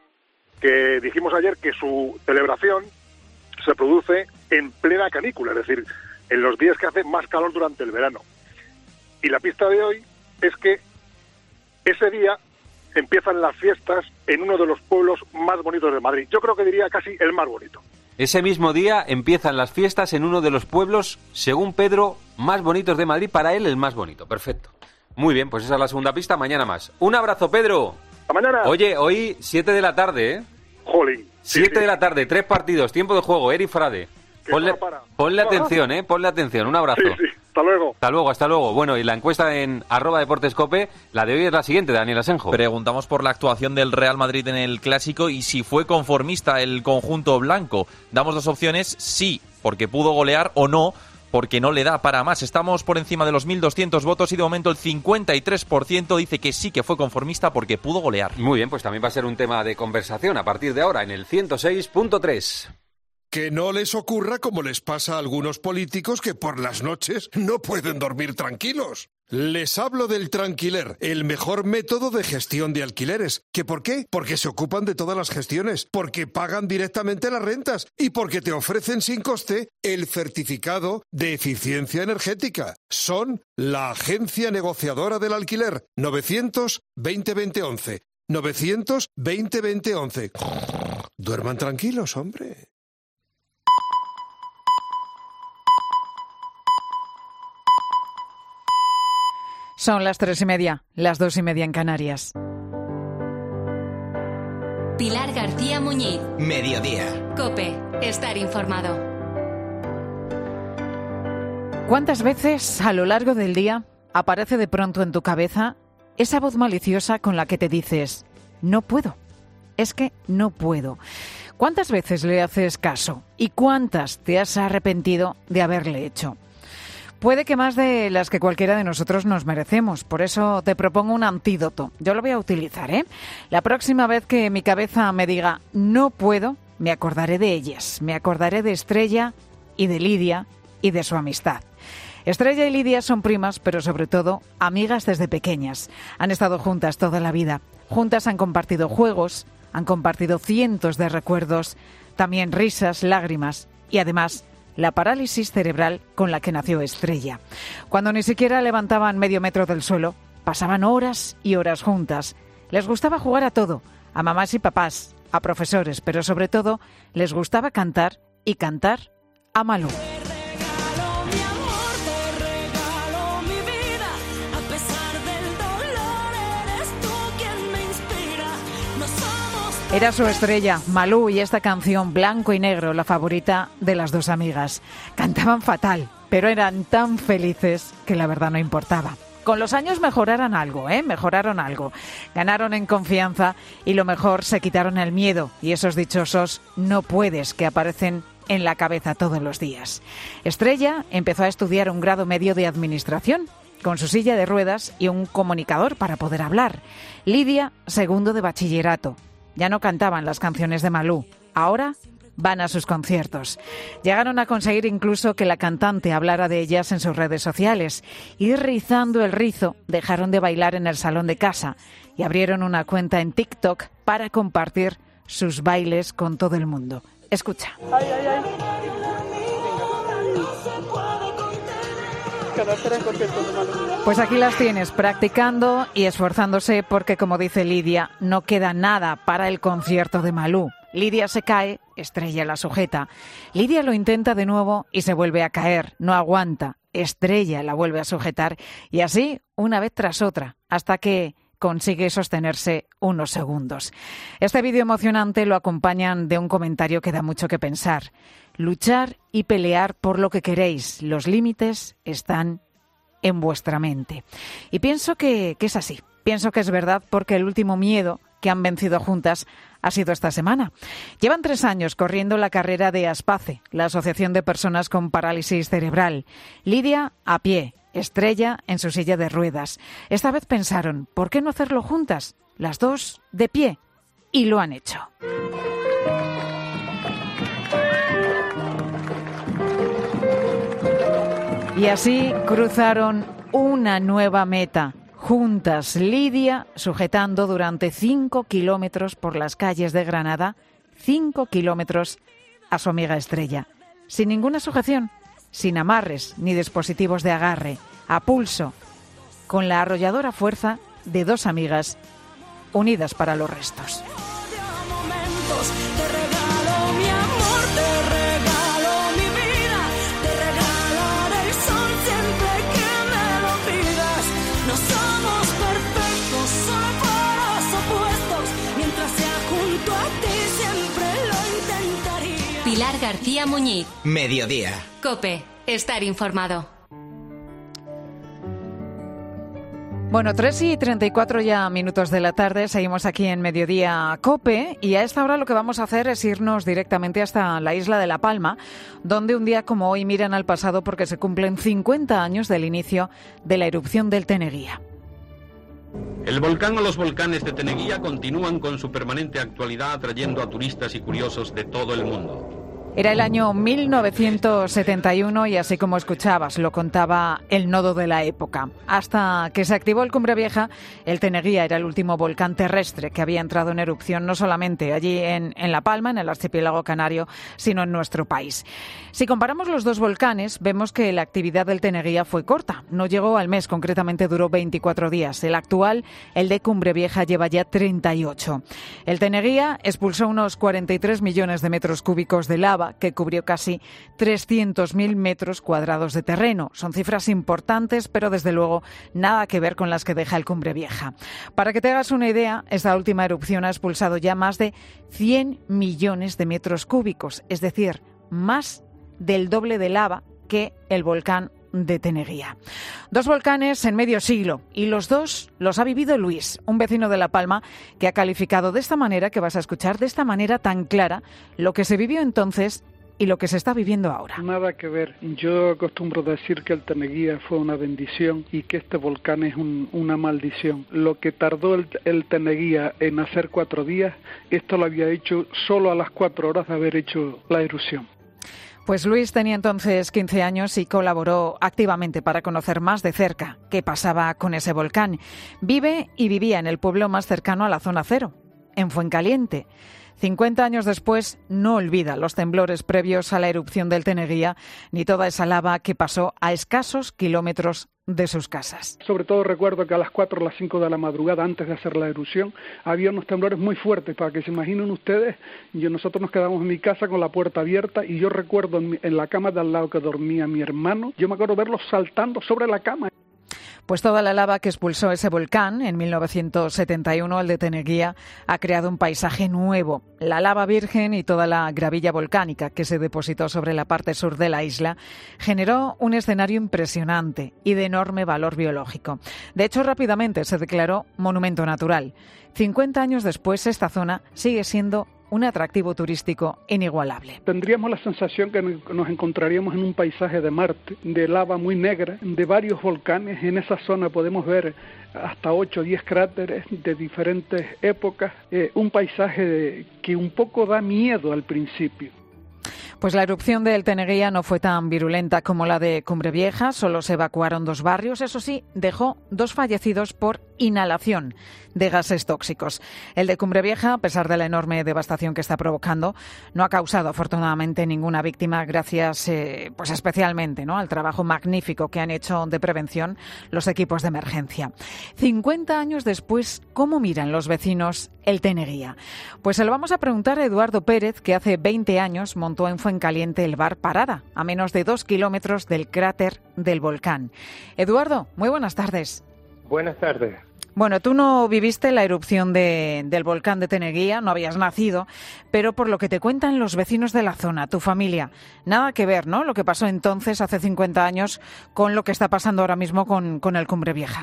Que dijimos ayer que su celebración se produce en plena canícula, es decir, en los días que hace más calor durante el verano. Y la pista de hoy es que ese día empiezan las fiestas en uno de los pueblos más bonitos de Madrid. Yo creo que diría casi el más bonito. Ese mismo día empiezan las fiestas en uno de los pueblos, según Pedro, más bonitos de Madrid. Para él, el más bonito. Perfecto. Muy bien, pues esa es la segunda pista. Mañana más. Un abrazo, Pedro. Hasta mañana. Oye, hoy siete de la tarde, ¿eh? Jolín. siete de la tarde, tres partidos, tiempo de juego, Eri Frade. Ponle, no para. ponle No, atención, ¿eh? Ponle atención. Un abrazo. Sí, sí. Hasta luego. Hasta luego, hasta luego. Bueno, y la encuesta en arroba deportescope, la de hoy es la siguiente, Daniel Asenjo. Preguntamos por la actuación del Real Madrid en el Clásico y si fue conformista el conjunto blanco. Damos dos opciones, sí, porque pudo golear, o no, porque no le da para más. Estamos por encima de los mil doscientos votos y de momento el cincuenta y tres por ciento dice que sí que fue conformista porque pudo golear. Muy bien, pues también va a ser un tema de conversación a partir de ahora en el ciento seis punto tres. Que no les ocurra como les pasa a algunos políticos que por las noches no pueden dormir tranquilos. Les hablo del Tranquiler, el mejor método de gestión de alquileres. ¿Qué por qué? Porque se ocupan de todas las gestiones, porque pagan directamente las rentas y porque te ofrecen sin coste el certificado de eficiencia energética. Son la agencia negociadora del alquiler. novecientos veinte veinte once. novecientos veinte veinte once. Duerman tranquilos, hombre. Son las tres y media, las dos y media en Canarias. Pilar García Muñiz. Mediodía. COPE. Estar informado. ¿Cuántas veces a lo largo del día aparece de pronto en tu cabeza esa voz maliciosa con la que te dices, no puedo, es que no puedo? ¿Cuántas veces le haces caso y cuántas te has arrepentido de haberle hecho? Puede que más de las que cualquiera de nosotros nos merecemos. Por eso te propongo un antídoto. Yo lo voy a utilizar, ¿eh? La próxima vez que mi cabeza me diga no puedo, me acordaré de ellas. Me acordaré de Estrella y de Lidia y de su amistad. Estrella y Lidia son primas, pero sobre todo amigas desde pequeñas. Han estado juntas toda la vida. Juntas han compartido juegos, han compartido cientos de recuerdos, también risas, lágrimas y además la parálisis cerebral con la que nació Estrella. Cuando ni siquiera levantaban medio metro del suelo, pasaban horas y horas juntas. Les gustaba jugar a todo, a mamás y papás, a profesores, pero sobre todo les gustaba cantar y cantar a Malú. Era su estrella, Malú, y esta canción Blanco y Negro, la favorita de las dos amigas. Cantaban fatal, pero eran tan felices que la verdad no importaba. Con los años mejoraron algo, ¿eh? Mejoraron algo. Ganaron en confianza y lo mejor, se quitaron el miedo y esos dichosos no puedes que aparecen en la cabeza todos los días. Estrella empezó a estudiar un grado medio de administración, con su silla de ruedas y un comunicador para poder hablar. Lidia, segundo de bachillerato. Ya no cantaban las canciones de Malú, ahora van a sus conciertos. Llegaron a conseguir incluso que la cantante hablara de ellas en sus redes sociales y, rizando el rizo, dejaron de bailar en el salón de casa y abrieron una cuenta en TikTok para compartir sus bailes con todo el mundo. Escucha. Ay, ay, ay. Pues aquí las tienes, practicando y esforzándose porque, como dice Lidia, no queda nada para el concierto de Malú. Lidia se cae, Estrella la sujeta. Lidia lo intenta de nuevo y se vuelve a caer, no aguanta. Estrella la vuelve a sujetar y así una vez tras otra, hasta que consigue sostenerse unos segundos. Este vídeo emocionante lo acompañan de un comentario que da mucho que pensar. Luchar y pelear por lo que queréis. Los límites están en vuestra mente. Y pienso que, que es así. Pienso que es verdad porque el último miedo que han vencido juntas ha sido esta semana. Llevan tres años corriendo la carrera de ASPACE, la Asociación de Personas con Parálisis Cerebral. Lidia a pie, Estrella en su silla de ruedas. Esta vez pensaron, ¿por qué no hacerlo juntas? Las dos de pie. Y lo han hecho. Y así cruzaron una nueva meta. Juntas, Lidia sujetando durante cinco kilómetros por las calles de Granada, cinco kilómetros a su amiga Estrella. Sin ninguna sujeción, sin amarres ni dispositivos de agarre, a pulso, con la arrolladora fuerza de dos amigas unidas para los restos. Pilar García Muñiz. Mediodía. COPE. Estar informado. Bueno, tres y treinta y cuatro ya minutos de la tarde, seguimos aquí en Mediodía COPE y a esta hora lo que vamos a hacer es irnos directamente hasta la isla de La Palma, donde un día como hoy miran al pasado porque se cumplen cincuenta años del inicio de la erupción del Teneguía. El volcán o los volcanes de Teneguía continúan con su permanente actualidad atrayendo a turistas y curiosos de todo el mundo. Era el año mil novecientos setenta y uno y así como escuchabas, lo contaba el nodo de la época. Hasta que se activó el Cumbre Vieja, el Teneguía era el último volcán terrestre que había entrado en erupción no solamente allí en, en La Palma, en el archipiélago canario, sino en nuestro país. Si comparamos los dos volcanes, vemos que la actividad del Teneguía fue corta. No llegó al mes, concretamente duró veinticuatro días. El actual, el de Cumbre Vieja, lleva ya treinta y ocho. El Teneguía expulsó unos cuarenta y tres millones de metros cúbicos de lava, que cubrió casi trescientos mil metros cuadrados de terreno. Son cifras importantes, pero desde luego nada que ver con las que deja el Cumbre Vieja. Para que te hagas una idea, esta última erupción ha expulsado ya más de cien millones de metros cúbicos, es decir, más del doble de lava que el volcán de Teneguía. Dos volcanes en medio siglo y los dos los ha vivido Luis, un vecino de La Palma que ha calificado de esta manera, que vas a escuchar de esta manera tan clara, lo que se vivió entonces y lo que se está viviendo ahora. Nada que ver. Yo acostumbro decir que el Teneguía fue una bendición y que este volcán es un, una maldición. Lo que tardó el, el Teneguía en hacer cuatro días, esto lo había hecho solo a las cuatro horas de haber hecho la erupción. Pues Luis tenía entonces quince años y colaboró activamente para conocer más de cerca qué pasaba con ese volcán. Vive y vivía en el pueblo más cercano a la zona cero, en Fuencaliente. cincuenta años después, no olvida los temblores previos a la erupción del Teneguía ni toda esa lava que pasó a escasos kilómetros de sus casas. Sobre todo recuerdo que a las cuatro o las cinco de la madrugada, antes de hacer la erupción, había unos temblores muy fuertes. Para que se imaginen ustedes, yo, nosotros nos quedamos en mi casa con la puerta abierta y yo recuerdo en, mi, en la cama de al lado que dormía mi hermano, yo me acuerdo verlos saltando sobre la cama. Pues toda la lava que expulsó ese volcán en mil novecientos setenta y uno, el de Teneguía, ha creado un paisaje nuevo. La lava virgen y toda la gravilla volcánica que se depositó sobre la parte sur de la isla generó un escenario impresionante y de enorme valor biológico. De hecho, rápidamente se declaró monumento natural. cincuenta años después, esta zona sigue siendo un atractivo turístico inigualable. Tendríamos la sensación que nos encontraríamos en un paisaje de Marte, de lava muy negra, de varios volcanes. En esa zona podemos ver hasta ocho o diez cráteres de diferentes épocas, eh, un paisaje de, que un poco da miedo al principio. Pues la erupción del Teneguía no fue tan virulenta como la de Cumbre Vieja, solo se evacuaron dos barrios, eso sí, dejó dos fallecidos por inhalación de gases tóxicos. El de Cumbre Vieja, a pesar de la enorme devastación que está provocando, no ha causado afortunadamente ninguna víctima, gracias eh, pues especialmente, ¿no?, al trabajo magnífico que han hecho de prevención los equipos de emergencia. cincuenta años después, ¿cómo miran los vecinos el Teneguía? Pues se lo vamos a preguntar a Eduardo Pérez, que hace veinte años montó en Fuencaliente el bar Parada, a menos de dos kilómetros del cráter del volcán. Eduardo, muy buenas tardes. Buenas tardes. Bueno, tú no viviste la erupción de, del volcán de Teneguía, no habías nacido, pero por lo que te cuentan los vecinos de la zona, tu familia, nada que ver, ¿no?, lo que pasó entonces, hace cincuenta años, con lo que está pasando ahora mismo con, con el Cumbre Vieja.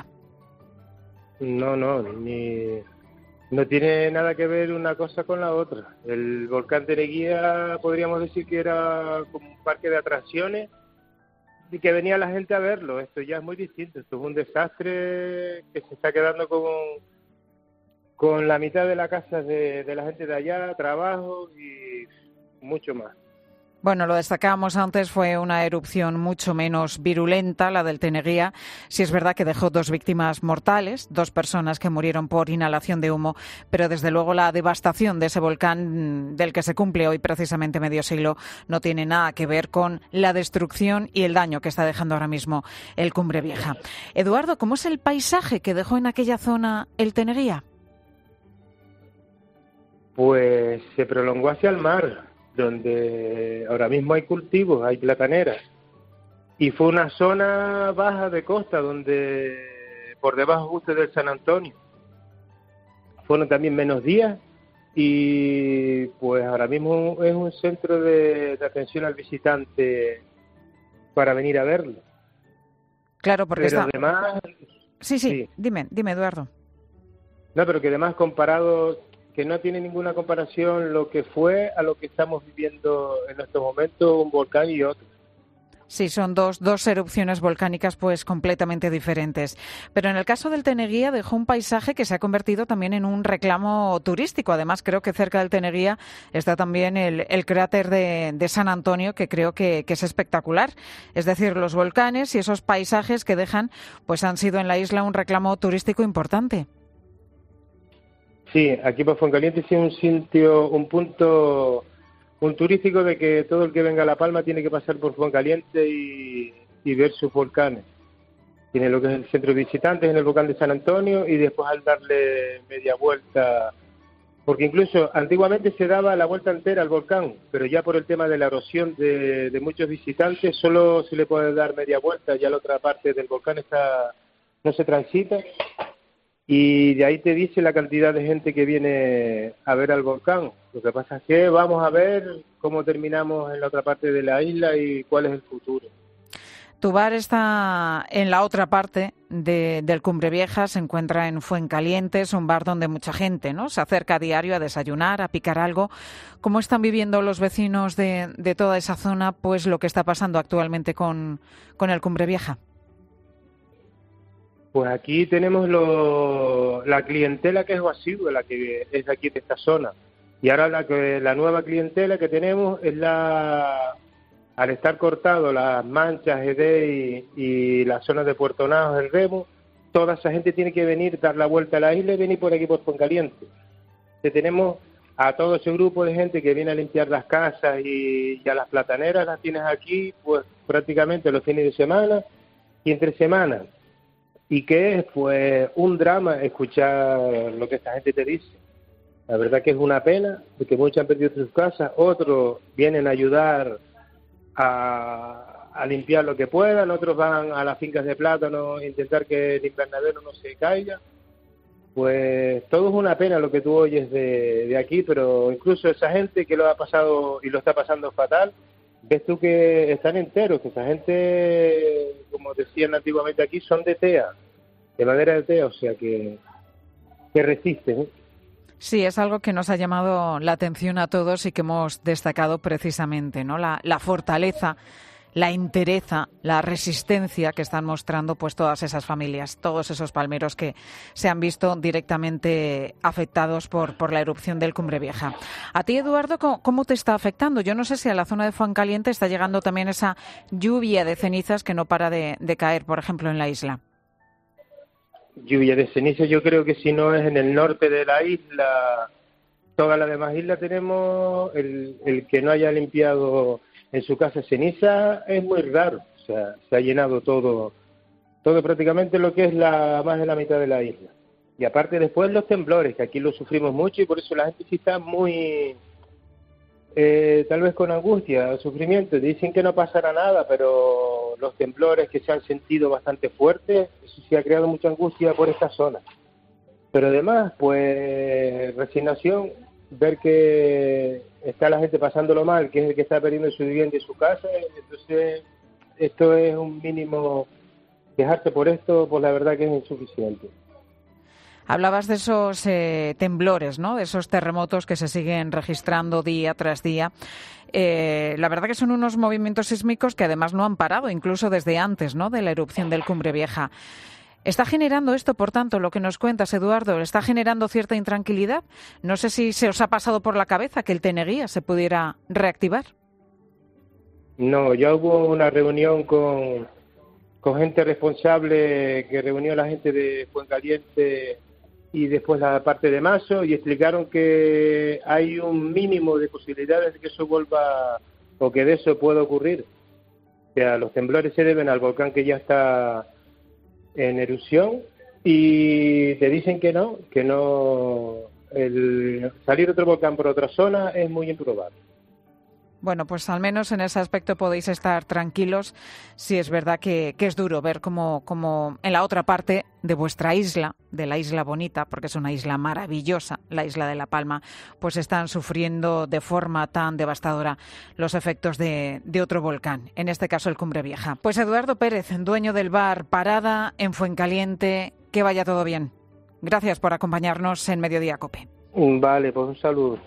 No, no, ni... No tiene nada que ver una cosa con la otra. El volcán Teneguía podríamos decir que era como un parque de atracciones y que venía la gente a verlo. Esto ya es muy distinto. Esto es un desastre que se está quedando con, con la mitad de la casa de, de la gente de allá, trabajo y mucho más. Bueno, lo destacábamos antes, fue una erupción mucho menos virulenta, la del Teneguía. Sí es verdad que dejó dos víctimas mortales, dos personas que murieron por inhalación de humo, pero desde luego la devastación de ese volcán del que se cumple hoy precisamente medio siglo no tiene nada que ver con la destrucción y el daño que está dejando ahora mismo el Cumbre Vieja. Eduardo, ¿cómo es el paisaje que dejó en aquella zona el Teneguía? Pues se prolongó hacia el mar, donde ahora mismo hay cultivos, hay plataneras, y fue una zona baja de costa, donde por debajo justo del San Antonio. Fueron también menos días, y pues ahora mismo es un centro de, de atención al visitante para venir a verlo. Claro, porque Pero está... además Sí, sí, Sí. dime, dime, Eduardo. No, pero que además comparado, que no tiene ninguna comparación lo que fue a lo que estamos viviendo en estos momentos, un volcán y otro. Sí, son dos, dos erupciones volcánicas pues completamente diferentes. Pero en el caso del Teneguía dejó un paisaje que se ha convertido también en un reclamo turístico. Además, creo que cerca del Teneguía está también el, el cráter de, de San Antonio, que creo que, que es espectacular. Es decir, los volcanes y esos paisajes que dejan pues han sido en la isla un reclamo turístico importante. Sí, aquí por Fuencaliente sí es un sitio, un punto, un turístico de que todo el que venga a La Palma tiene que pasar por Fuencaliente y, y ver sus volcanes. Tiene lo que es el centro de visitantes en el volcán de San Antonio y después al darle media vuelta, porque incluso antiguamente se daba la vuelta entera al volcán, pero ya por el tema de la erosión de, de muchos visitantes solo se le puede dar media vuelta, ya la otra parte del volcán está no se transita. Y de ahí te dice la cantidad de gente que viene a ver al volcán. Lo que pasa es que vamos a ver cómo terminamos en la otra parte de la isla y cuál es el futuro. Tu bar está en la otra parte de, del Cumbre Vieja, se encuentra en Fuencaliente, es un bar donde mucha gente, ¿no?, se acerca a diario a desayunar, a picar algo. ¿Cómo están viviendo los vecinos de, de toda esa zona pues lo que está pasando actualmente con, con el Cumbre Vieja? Pues aquí tenemos lo, la clientela que es asidua, la que es aquí de esta zona. Y ahora la que la nueva clientela que tenemos es la, al estar cortado las Manchas, Edey y, y la zona de Puerto Naos, el Remo, toda esa gente tiene que venir, dar la vuelta a la isla y venir por aquí por Fuencaliente. Entonces tenemos a todo ese grupo de gente que viene a limpiar las casas y, y a las plataneras las tienes aquí pues prácticamente los fines de semana y entre semanas. ¿Y qué es? Pues un drama escuchar lo que esta gente te dice. La verdad que es una pena, porque muchos han perdido sus casas, otros vienen a ayudar a, a limpiar lo que puedan, otros van a las fincas de plátano a intentar que el invernadero no se caiga. Pues todo es una pena lo que tú oyes de, de aquí, pero incluso esa gente que lo ha pasado y lo está pasando fatal, ves tú que están enteros, que esa gente, como decían antiguamente aquí, son de tea, de madera de tea, o sea que, que resisten, ¿eh? Sí, es algo que nos ha llamado la atención a todos y que hemos destacado precisamente, ¿no? La, la fortaleza, la entereza, la resistencia que están mostrando pues todas esas familias, todos esos palmeros que se han visto directamente afectados por, por la erupción del Cumbre Vieja. A ti, Eduardo, ¿cómo, cómo te está afectando? Yo no sé si a la zona de Fuencaliente está llegando también esa lluvia de cenizas que no para de, de caer, por ejemplo, en la isla. Lluvia de ceniza, yo creo que si no es en el norte de la isla, todas las demás islas tenemos, el, el que no haya limpiado en su casa ceniza es muy raro. O sea, se ha llenado todo, todo prácticamente lo que es la más de la mitad de la isla. Y aparte después los temblores, que aquí los sufrimos mucho y por eso la gente sí está muy, eh, tal vez con angustia, sufrimiento. Dicen que no pasará nada, pero los temblores que se han sentido bastante fuertes, eso sí ha creado mucha angustia por esta zona. Pero además, pues, resignación, ver que está la gente pasándolo mal, que es el que está perdiendo su vivienda y su casa, entonces esto es un mínimo, dejarse por esto, pues la verdad que es insuficiente. Hablabas de esos eh, temblores, ¿no?, de esos terremotos que se siguen registrando día tras día. Eh, la verdad que son unos movimientos sísmicos que además no han parado, incluso desde antes, ¿no?, de la erupción del Cumbre Vieja. ¿Está generando esto, por tanto, lo que nos cuentas, Eduardo, está generando cierta intranquilidad? No sé si se os ha pasado por la cabeza que el Teneguía se pudiera reactivar. No, ya hubo una reunión con, con gente responsable que reunió a la gente de Fuencaliente y después la parte de Mazo y explicaron que hay un mínimo de posibilidades de que eso vuelva o que de eso pueda ocurrir. O sea, los temblores se deben al volcán que ya está en erupción y te dicen que no, que no, el salir otro volcán por otra zona es muy improbable. Bueno, pues al menos en ese aspecto podéis estar tranquilos. Sí, es verdad que, que es duro ver cómo, cómo en la otra parte de vuestra isla, de la Isla Bonita, porque es una isla maravillosa, la isla de La Palma, pues están sufriendo de forma tan devastadora los efectos de, de otro volcán, en este caso el Cumbre Vieja. Pues Eduardo Pérez, dueño del bar Parada en Fuencaliente, que vaya todo bien. Gracias por acompañarnos en Mediodía COPE. Vale, pues un saludo.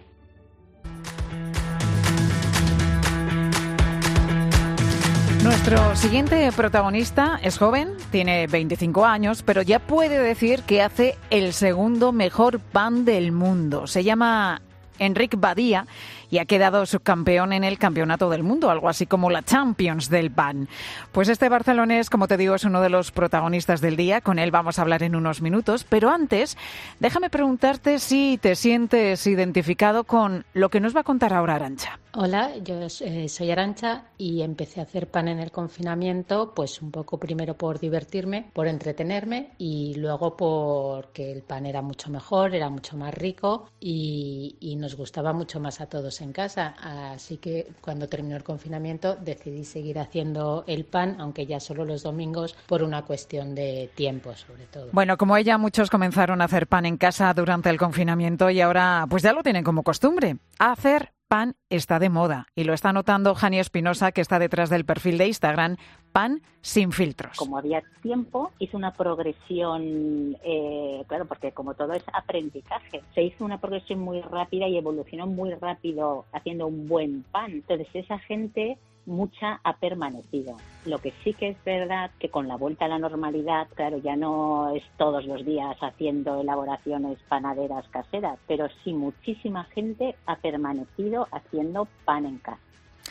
Nuestro siguiente protagonista es joven, tiene veinticinco años, pero ya puede decir que hace el segundo mejor pan del mundo. Se llama Enric Badia y ha quedado subcampeón en el Campeonato del Mundo, algo así como la Champions del pan. Pues este barcelonés, como te digo, es uno de los protagonistas del día. Con él vamos a hablar en unos minutos, pero antes déjame preguntarte si te sientes identificado con lo que nos va a contar ahora Arantxa. Hola, yo eh, soy Arantxa y empecé a hacer pan en el confinamiento, pues un poco primero por divertirme, por entretenerme y luego porque el pan era mucho mejor, era mucho más rico y, y nos gustaba mucho más a todos en casa. Así que cuando terminó el confinamiento decidí seguir haciendo el pan, aunque ya solo los domingos por una cuestión de tiempo sobre todo. Bueno, como ella, muchos comenzaron a hacer pan en casa durante el confinamiento y ahora pues ya lo tienen como costumbre, a hacer pan está de moda y lo está notando Jani Espinosa, que está detrás del perfil de Instagram Pan Sin Filtros. Como había tiempo, hice una progresión, eh, claro, porque como todo es aprendizaje, se hizo una progresión muy rápida y evolucionó muy rápido haciendo un buen pan. Entonces esa gente, mucha ha permanecido. Lo que sí que es verdad que con la vuelta a la normalidad, claro, ya no es todos los días haciendo elaboraciones panaderas caseras, pero sí muchísima gente ha permanecido haciendo pan en casa.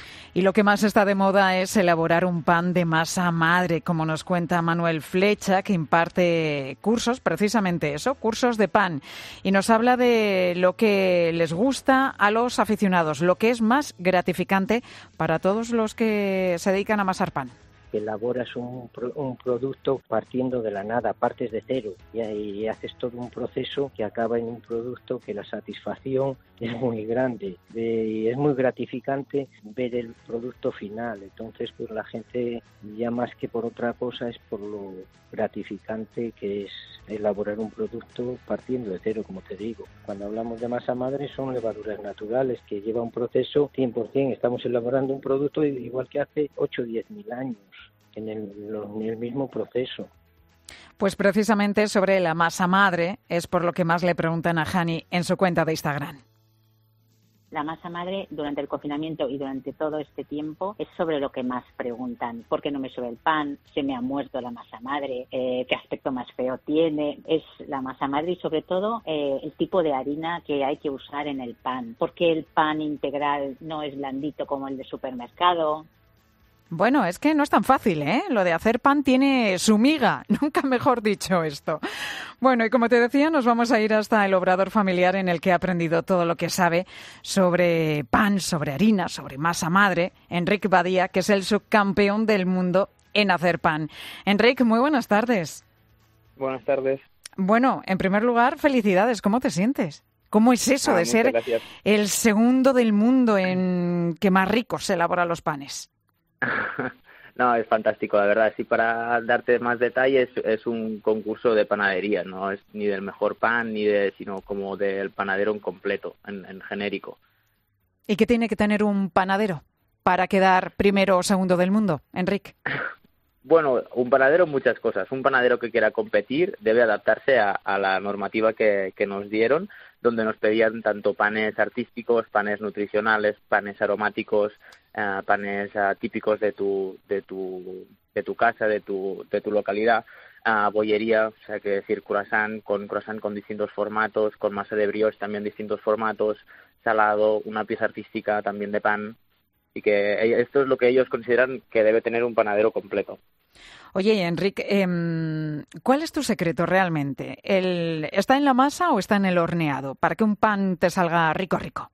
Y lo que más está de moda es elaborar un pan de masa madre, como nos cuenta Manuel Flecha, que imparte cursos, precisamente eso, cursos de pan. Y nos habla de lo que les gusta a los aficionados, lo que es más gratificante para todos los que se dedican a amasar pan. Elaboras un, un producto partiendo de la nada, partes de cero y, y haces todo un proceso que acaba en un producto que la satisfacción es muy grande de, y es muy gratificante ver el producto final. Entonces pues la gente, ya más que por otra cosa, es por lo gratificante que es elaborar un producto partiendo de cero, como te digo. Cuando hablamos de masa madre son levaduras naturales que lleva un proceso cien por ciento. Estamos elaborando un producto igual que hace ocho o diez mil años. En el, en el mismo proceso. Pues precisamente sobre la masa madre es por lo que más le preguntan a Jani en su cuenta de Instagram. La masa madre durante el confinamiento y durante todo este tiempo es sobre lo que más preguntan. ¿Por qué no me sube el pan? ¿Se me ha muerto la masa madre? Eh, ¿Qué aspecto más feo tiene? Es la masa madre y sobre todo eh, el tipo de harina que hay que usar en el pan. ¿Por qué el pan integral no es blandito como el de supermercado? Bueno, es que no es tan fácil, ¿eh? Lo de hacer pan tiene su miga, nunca mejor dicho esto. Bueno, y como te decía, nos vamos a ir hasta el obrador familiar en el que ha aprendido todo lo que sabe sobre pan, sobre harina, sobre masa madre, Enric Badia, que es el subcampeón del mundo en hacer pan. Enric, muy buenas tardes. Buenas tardes. Bueno, en primer lugar, felicidades, ¿cómo te sientes? ¿Cómo es eso ah, de ser gracias. el segundo del mundo en que más ricos se elaboran los panes? No, es fantástico, la verdad. Sí, para darte más detalles, es un concurso de panadería, no es ni del mejor pan, ni de, sino como del panadero en completo, en, en genérico. ¿Y qué tiene que tener un panadero para quedar primero o segundo del mundo, Enric? Bueno, un panadero muchas cosas. Un panadero que quiera competir debe adaptarse a, a la normativa que, que nos dieron, donde nos pedían tanto panes artísticos, panes nutricionales, panes aromáticos, uh, panes uh, típicos de tu de tu de tu casa, de tu de tu localidad, uh, bollería, o sea que decir croissant con croissant con distintos formatos, con masa de brioche también distintos formatos, salado, una pieza artística también de pan, y que esto es lo que ellos consideran que debe tener un panadero completo. Oye, Enric, eh, ¿cuál es tu secreto realmente? ¿El, ¿Está en la masa o está en el horneado para que un pan te salga rico, rico?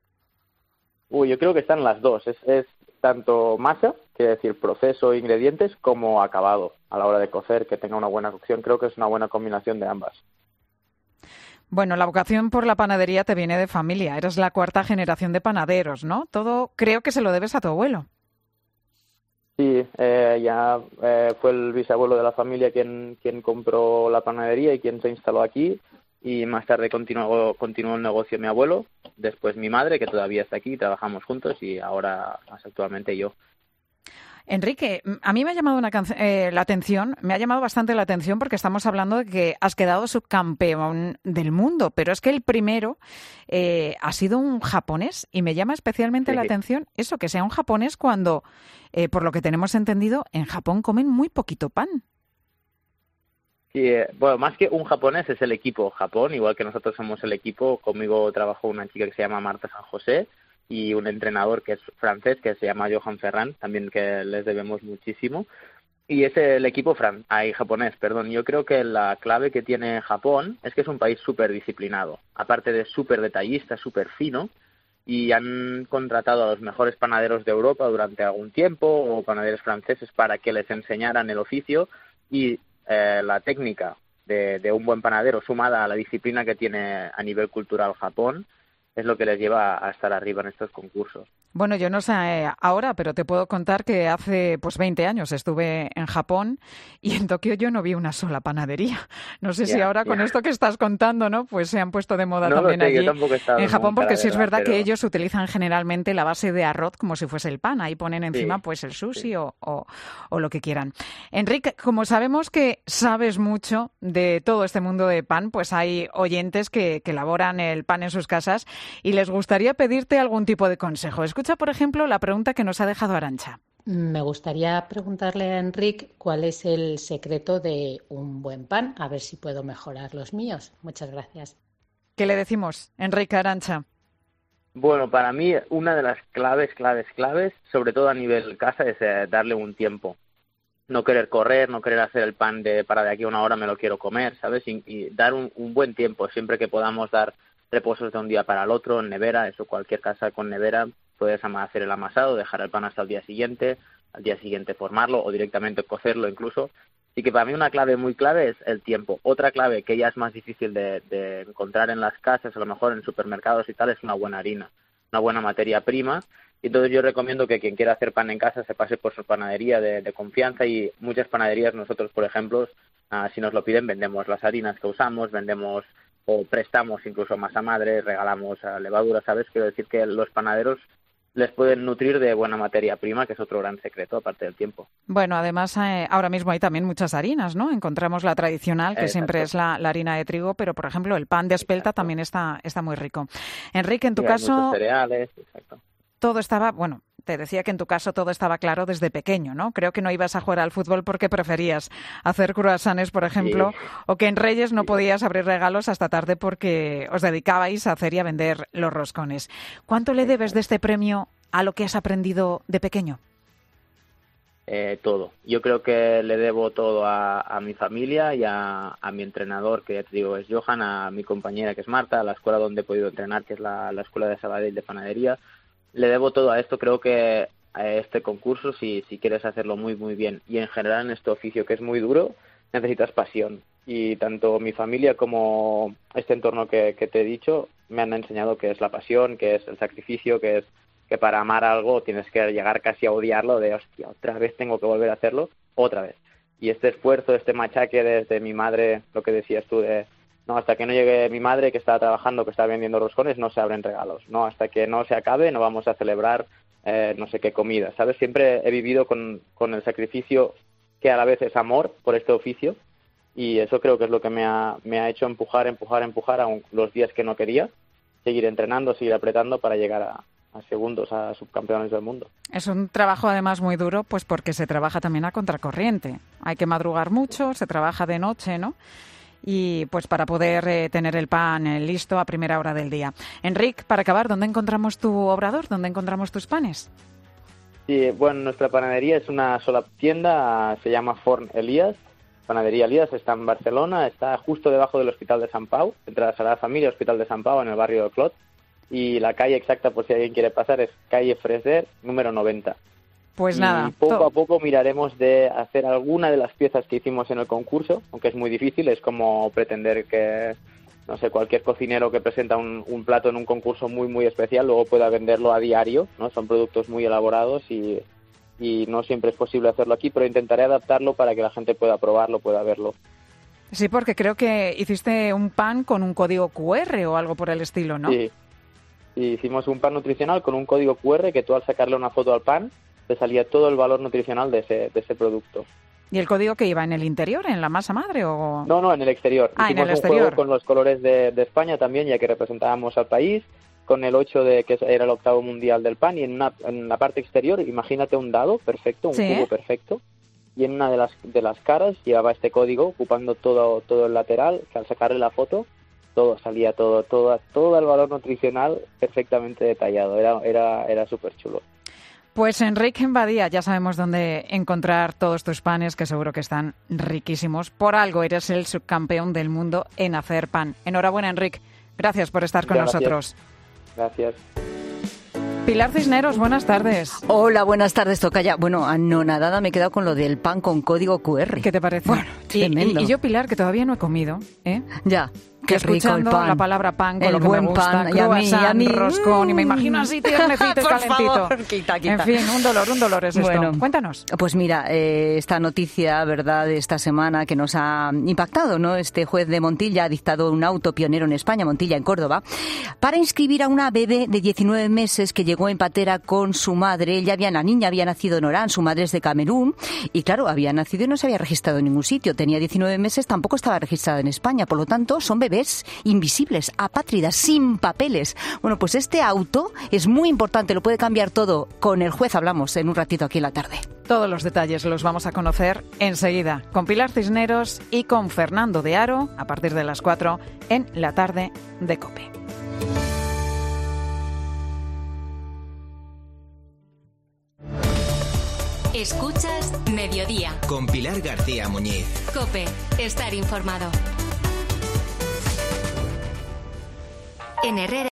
Uy, yo creo que están las dos. Es, es tanto masa, quiere decir proceso, ingredientes, como acabado a la hora de cocer, que tenga una buena cocción. Creo que es una buena combinación de ambas. Bueno, la vocación por la panadería te viene de familia. Eres la cuarta generación de panaderos, ¿no? Todo creo que se lo debes a tu abuelo. Sí, eh, ya eh, fue el bisabuelo de la familia quien, quien compró la panadería y quien se instaló aquí, y más tarde continuó, continuó el negocio mi abuelo, después mi madre, que todavía está aquí, trabajamos juntos, y ahora más actualmente yo. Enrique, a mí me ha llamado una canc- eh, la atención, me ha llamado bastante la atención porque estamos hablando de que has quedado subcampeón del mundo, pero es que el primero eh, ha sido un japonés y me llama especialmente Sí. la atención eso, que sea un japonés cuando, eh, por lo que tenemos entendido, en Japón comen muy poquito pan. Sí, eh, bueno, más que un japonés es el equipo Japón, igual que nosotros somos el equipo. Conmigo trabajó una chica que se llama Marta San José y un entrenador que es francés, que se llama Johan Ferran, también que les debemos muchísimo. Y es el equipo fran ay, japonés, perdón. Yo creo que la clave que tiene Japón es que es un país súper disciplinado, aparte de súper detallista, súper fino, y han contratado a los mejores panaderos de Europa durante algún tiempo, o panaderos franceses, para que les enseñaran el oficio, y eh, la técnica de, de un buen panadero sumada a la disciplina que tiene a nivel cultural Japón es lo que les lleva a estar arriba en estos concursos. Bueno, yo no sé eh, ahora, pero te puedo contar que hace pues veinte años estuve en Japón y en Tokio yo no vi una sola panadería. No sé si Ya, ahora con ya. esto que estás contando, ¿no? Pues se han puesto de moda No lo también sé, yo allí tampoco he estado en Japón, nunca, porque la sí es verdad, verdad que pero- ellos utilizan generalmente la base de arroz como si fuese el pan. Ahí ponen encima Sí, pues el sushi o, o, o lo que quieran. Enrique, como sabemos que sabes mucho de todo este mundo de pan, pues hay oyentes que, que elaboran el pan en sus casas y les gustaría pedirte algún tipo de consejo. Escucha, por ejemplo, la pregunta que nos ha dejado Arantxa. Me gustaría preguntarle a Enric cuál es el secreto de un buen pan, a ver si puedo mejorar los míos. Muchas gracias. ¿Qué le decimos, Enrique, a Arantxa? Bueno, para mí una de las claves, claves, claves, sobre todo a nivel casa, es eh, darle un tiempo. No querer correr, no querer hacer el pan de para de aquí a una hora me lo quiero comer, ¿sabes? Y, y dar un, un buen tiempo, siempre que podamos dar reposos de un día para el otro, en nevera, eso cualquier casa con nevera, puedes ama- hacer el amasado, dejar el pan hasta el día siguiente, al día siguiente formarlo o directamente cocerlo incluso. Así que para mí una clave muy clave es el tiempo. Otra clave que ya es más difícil de, de encontrar en las casas, a lo mejor en supermercados y tal, es una buena harina, una buena materia prima. Y entonces yo recomiendo que quien quiera hacer pan en casa se pase por su panadería de, de confianza, y muchas panaderías, nosotros por ejemplo, ah, si nos lo piden, vendemos las harinas que usamos, vendemos o prestamos incluso masa madre, regalamos ah, levadura, ¿sabes? Quiero decir que los panaderos les pueden nutrir de buena materia prima, que es otro gran secreto, aparte del tiempo. Bueno, además eh, ahora mismo hay también muchas harinas, ¿no? Encontramos la tradicional, que Exacto. siempre es la, la harina de trigo, pero por ejemplo el pan de espelta también está, está muy rico. Enrique, en tu Sí, hay caso, muchos cereales, exacto. todo estaba, bueno, te decía que en tu caso todo estaba claro desde pequeño, ¿no? Creo que no ibas a jugar al fútbol porque preferías hacer croissants, por ejemplo, Sí. o que en Reyes no podías abrir regalos hasta tarde porque os dedicabais a hacer y a vender los roscones. ¿Cuánto le debes de este premio a lo que has aprendido de pequeño? Eh, todo. Yo creo que le debo todo a, a mi familia y a, a mi entrenador, que ya te digo es Johan, a mi compañera que es Marta, a la escuela donde he podido entrenar, que es la, la escuela de Sabadell de panadería. Le debo todo a esto. Creo que a este concurso, si, si quieres hacerlo muy muy bien, y en general en este oficio que es muy duro, necesitas pasión. Y tanto mi familia como este entorno que, que te he dicho me han enseñado que es la pasión, que es el sacrificio, que es que para amar algo tienes que llegar casi a odiarlo, de hostia, otra vez tengo que volver a hacerlo, otra vez. Y este esfuerzo, este machaque desde mi madre, lo que decías tú de, no, hasta que no llegue mi madre que está trabajando, que está vendiendo roscones, no se abren regalos, no, hasta que no se acabe no vamos a celebrar eh, no sé qué comida, ¿sabes? Siempre he vivido con, con el sacrificio que a la vez es amor por este oficio, y eso creo que es lo que me ha, me ha hecho empujar, empujar, empujar, aun los días que no quería, seguir entrenando, seguir apretando para llegar a a segundos, a subcampeones del mundo. Es un trabajo además muy duro, pues porque se trabaja también a contracorriente. Hay que madrugar mucho, se trabaja de noche, ¿no? Y pues para poder eh, tener el pan eh, listo a primera hora del día. Enric, para acabar, ¿dónde encontramos tu obrador? ¿Dónde encontramos tus panes? Sí, bueno, nuestra panadería es una sola tienda, se llama Forn Elías. Panadería Elías está en Barcelona, está justo debajo del Hospital de Sant Pau, entre la Sagrada Familia y Hospital de Sant Pau, en el barrio de Clot. Y la calle exacta, por si alguien quiere pasar, es calle Freser, número noventa. Pues y nada. poco to- a poco miraremos de hacer alguna de las piezas que hicimos en el concurso, aunque es muy difícil, es como pretender que, no sé, cualquier cocinero que presenta un, un plato en un concurso muy, muy especial, luego pueda venderlo a diario, ¿no? Son productos muy elaborados y, y no siempre es posible hacerlo aquí, pero intentaré adaptarlo para que la gente pueda probarlo, pueda verlo. Sí, porque creo que hiciste un pan con un código cu erre o algo por el estilo, ¿no? Sí. Y hicimos un pan nutricional con un código cu erre que tú al sacarle una foto al pan te salía todo el valor nutricional de ese, de ese producto. ¿Y el código que iba en el interior, en la masa madre o...? No, no, en el exterior. Ah, hicimos en el un exterior. juego con los colores de, de España también, ya que representábamos al país, con el ocho de que era el octavo mundial del pan, y en, una, en la parte exterior, imagínate un dado perfecto, un Sí. cubo perfecto, y en una de las de las caras llevaba este código ocupando todo todo el lateral, que al sacarle la foto todo salía todo todo todo el valor nutricional perfectamente detallado. Era era era súper chulo. Pues Enrique Badía, ya sabemos dónde encontrar todos tus panes, que seguro que están riquísimos. Por algo eres el subcampeón del mundo en hacer pan. Enhorabuena, Enrique. Gracias por estar con Muchas nosotros. Gracias. Pilar Cisneros, buenas tardes. Hola, buenas tardes, Tocaya. Bueno, anonadada me he quedado con lo del pan con código cu erre. ¿Qué te parece? Bueno, Y, tremendo. y- y yo, Pilar, que todavía no he comido, ¿eh? Ya, qué rico el Escuchando pan. la palabra pan con El lo que buen me gusta, pan. Y a mí, y a croissant, mí, roscón, y me imagino así tiernecito y Por calentito. favor, quita, quita. En fin, un dolor, un dolor es esto. Bueno, Cuéntanos. Pues mira, eh, esta noticia, ¿verdad?, de esta semana que nos ha impactado, ¿no? Este juez de Montilla ha dictado un auto pionero en España, Montilla, en Córdoba, para inscribir a una bebé de diecinueve meses que llegó en patera con su madre. Ella había, la niña había nacido en Orán, su madre es de Camerún, y claro, había nacido y no se había registrado en ningún sitio. Tenía diecinueve meses, tampoco estaba registrada en España. Por lo tanto, son bebés invisibles, apátridas, sin papeles. Bueno, pues este auto es muy importante, lo puede cambiar todo. Con el juez hablamos en un ratito aquí en la tarde. Todos los detalles los vamos a conocer enseguida con Pilar Cisneros y con Fernando de Aro a partir de las cuatro en la tarde de COPE. Escuchas Mediodía. Con Pilar García Muñiz. COPE. Estar informado. En Herrera.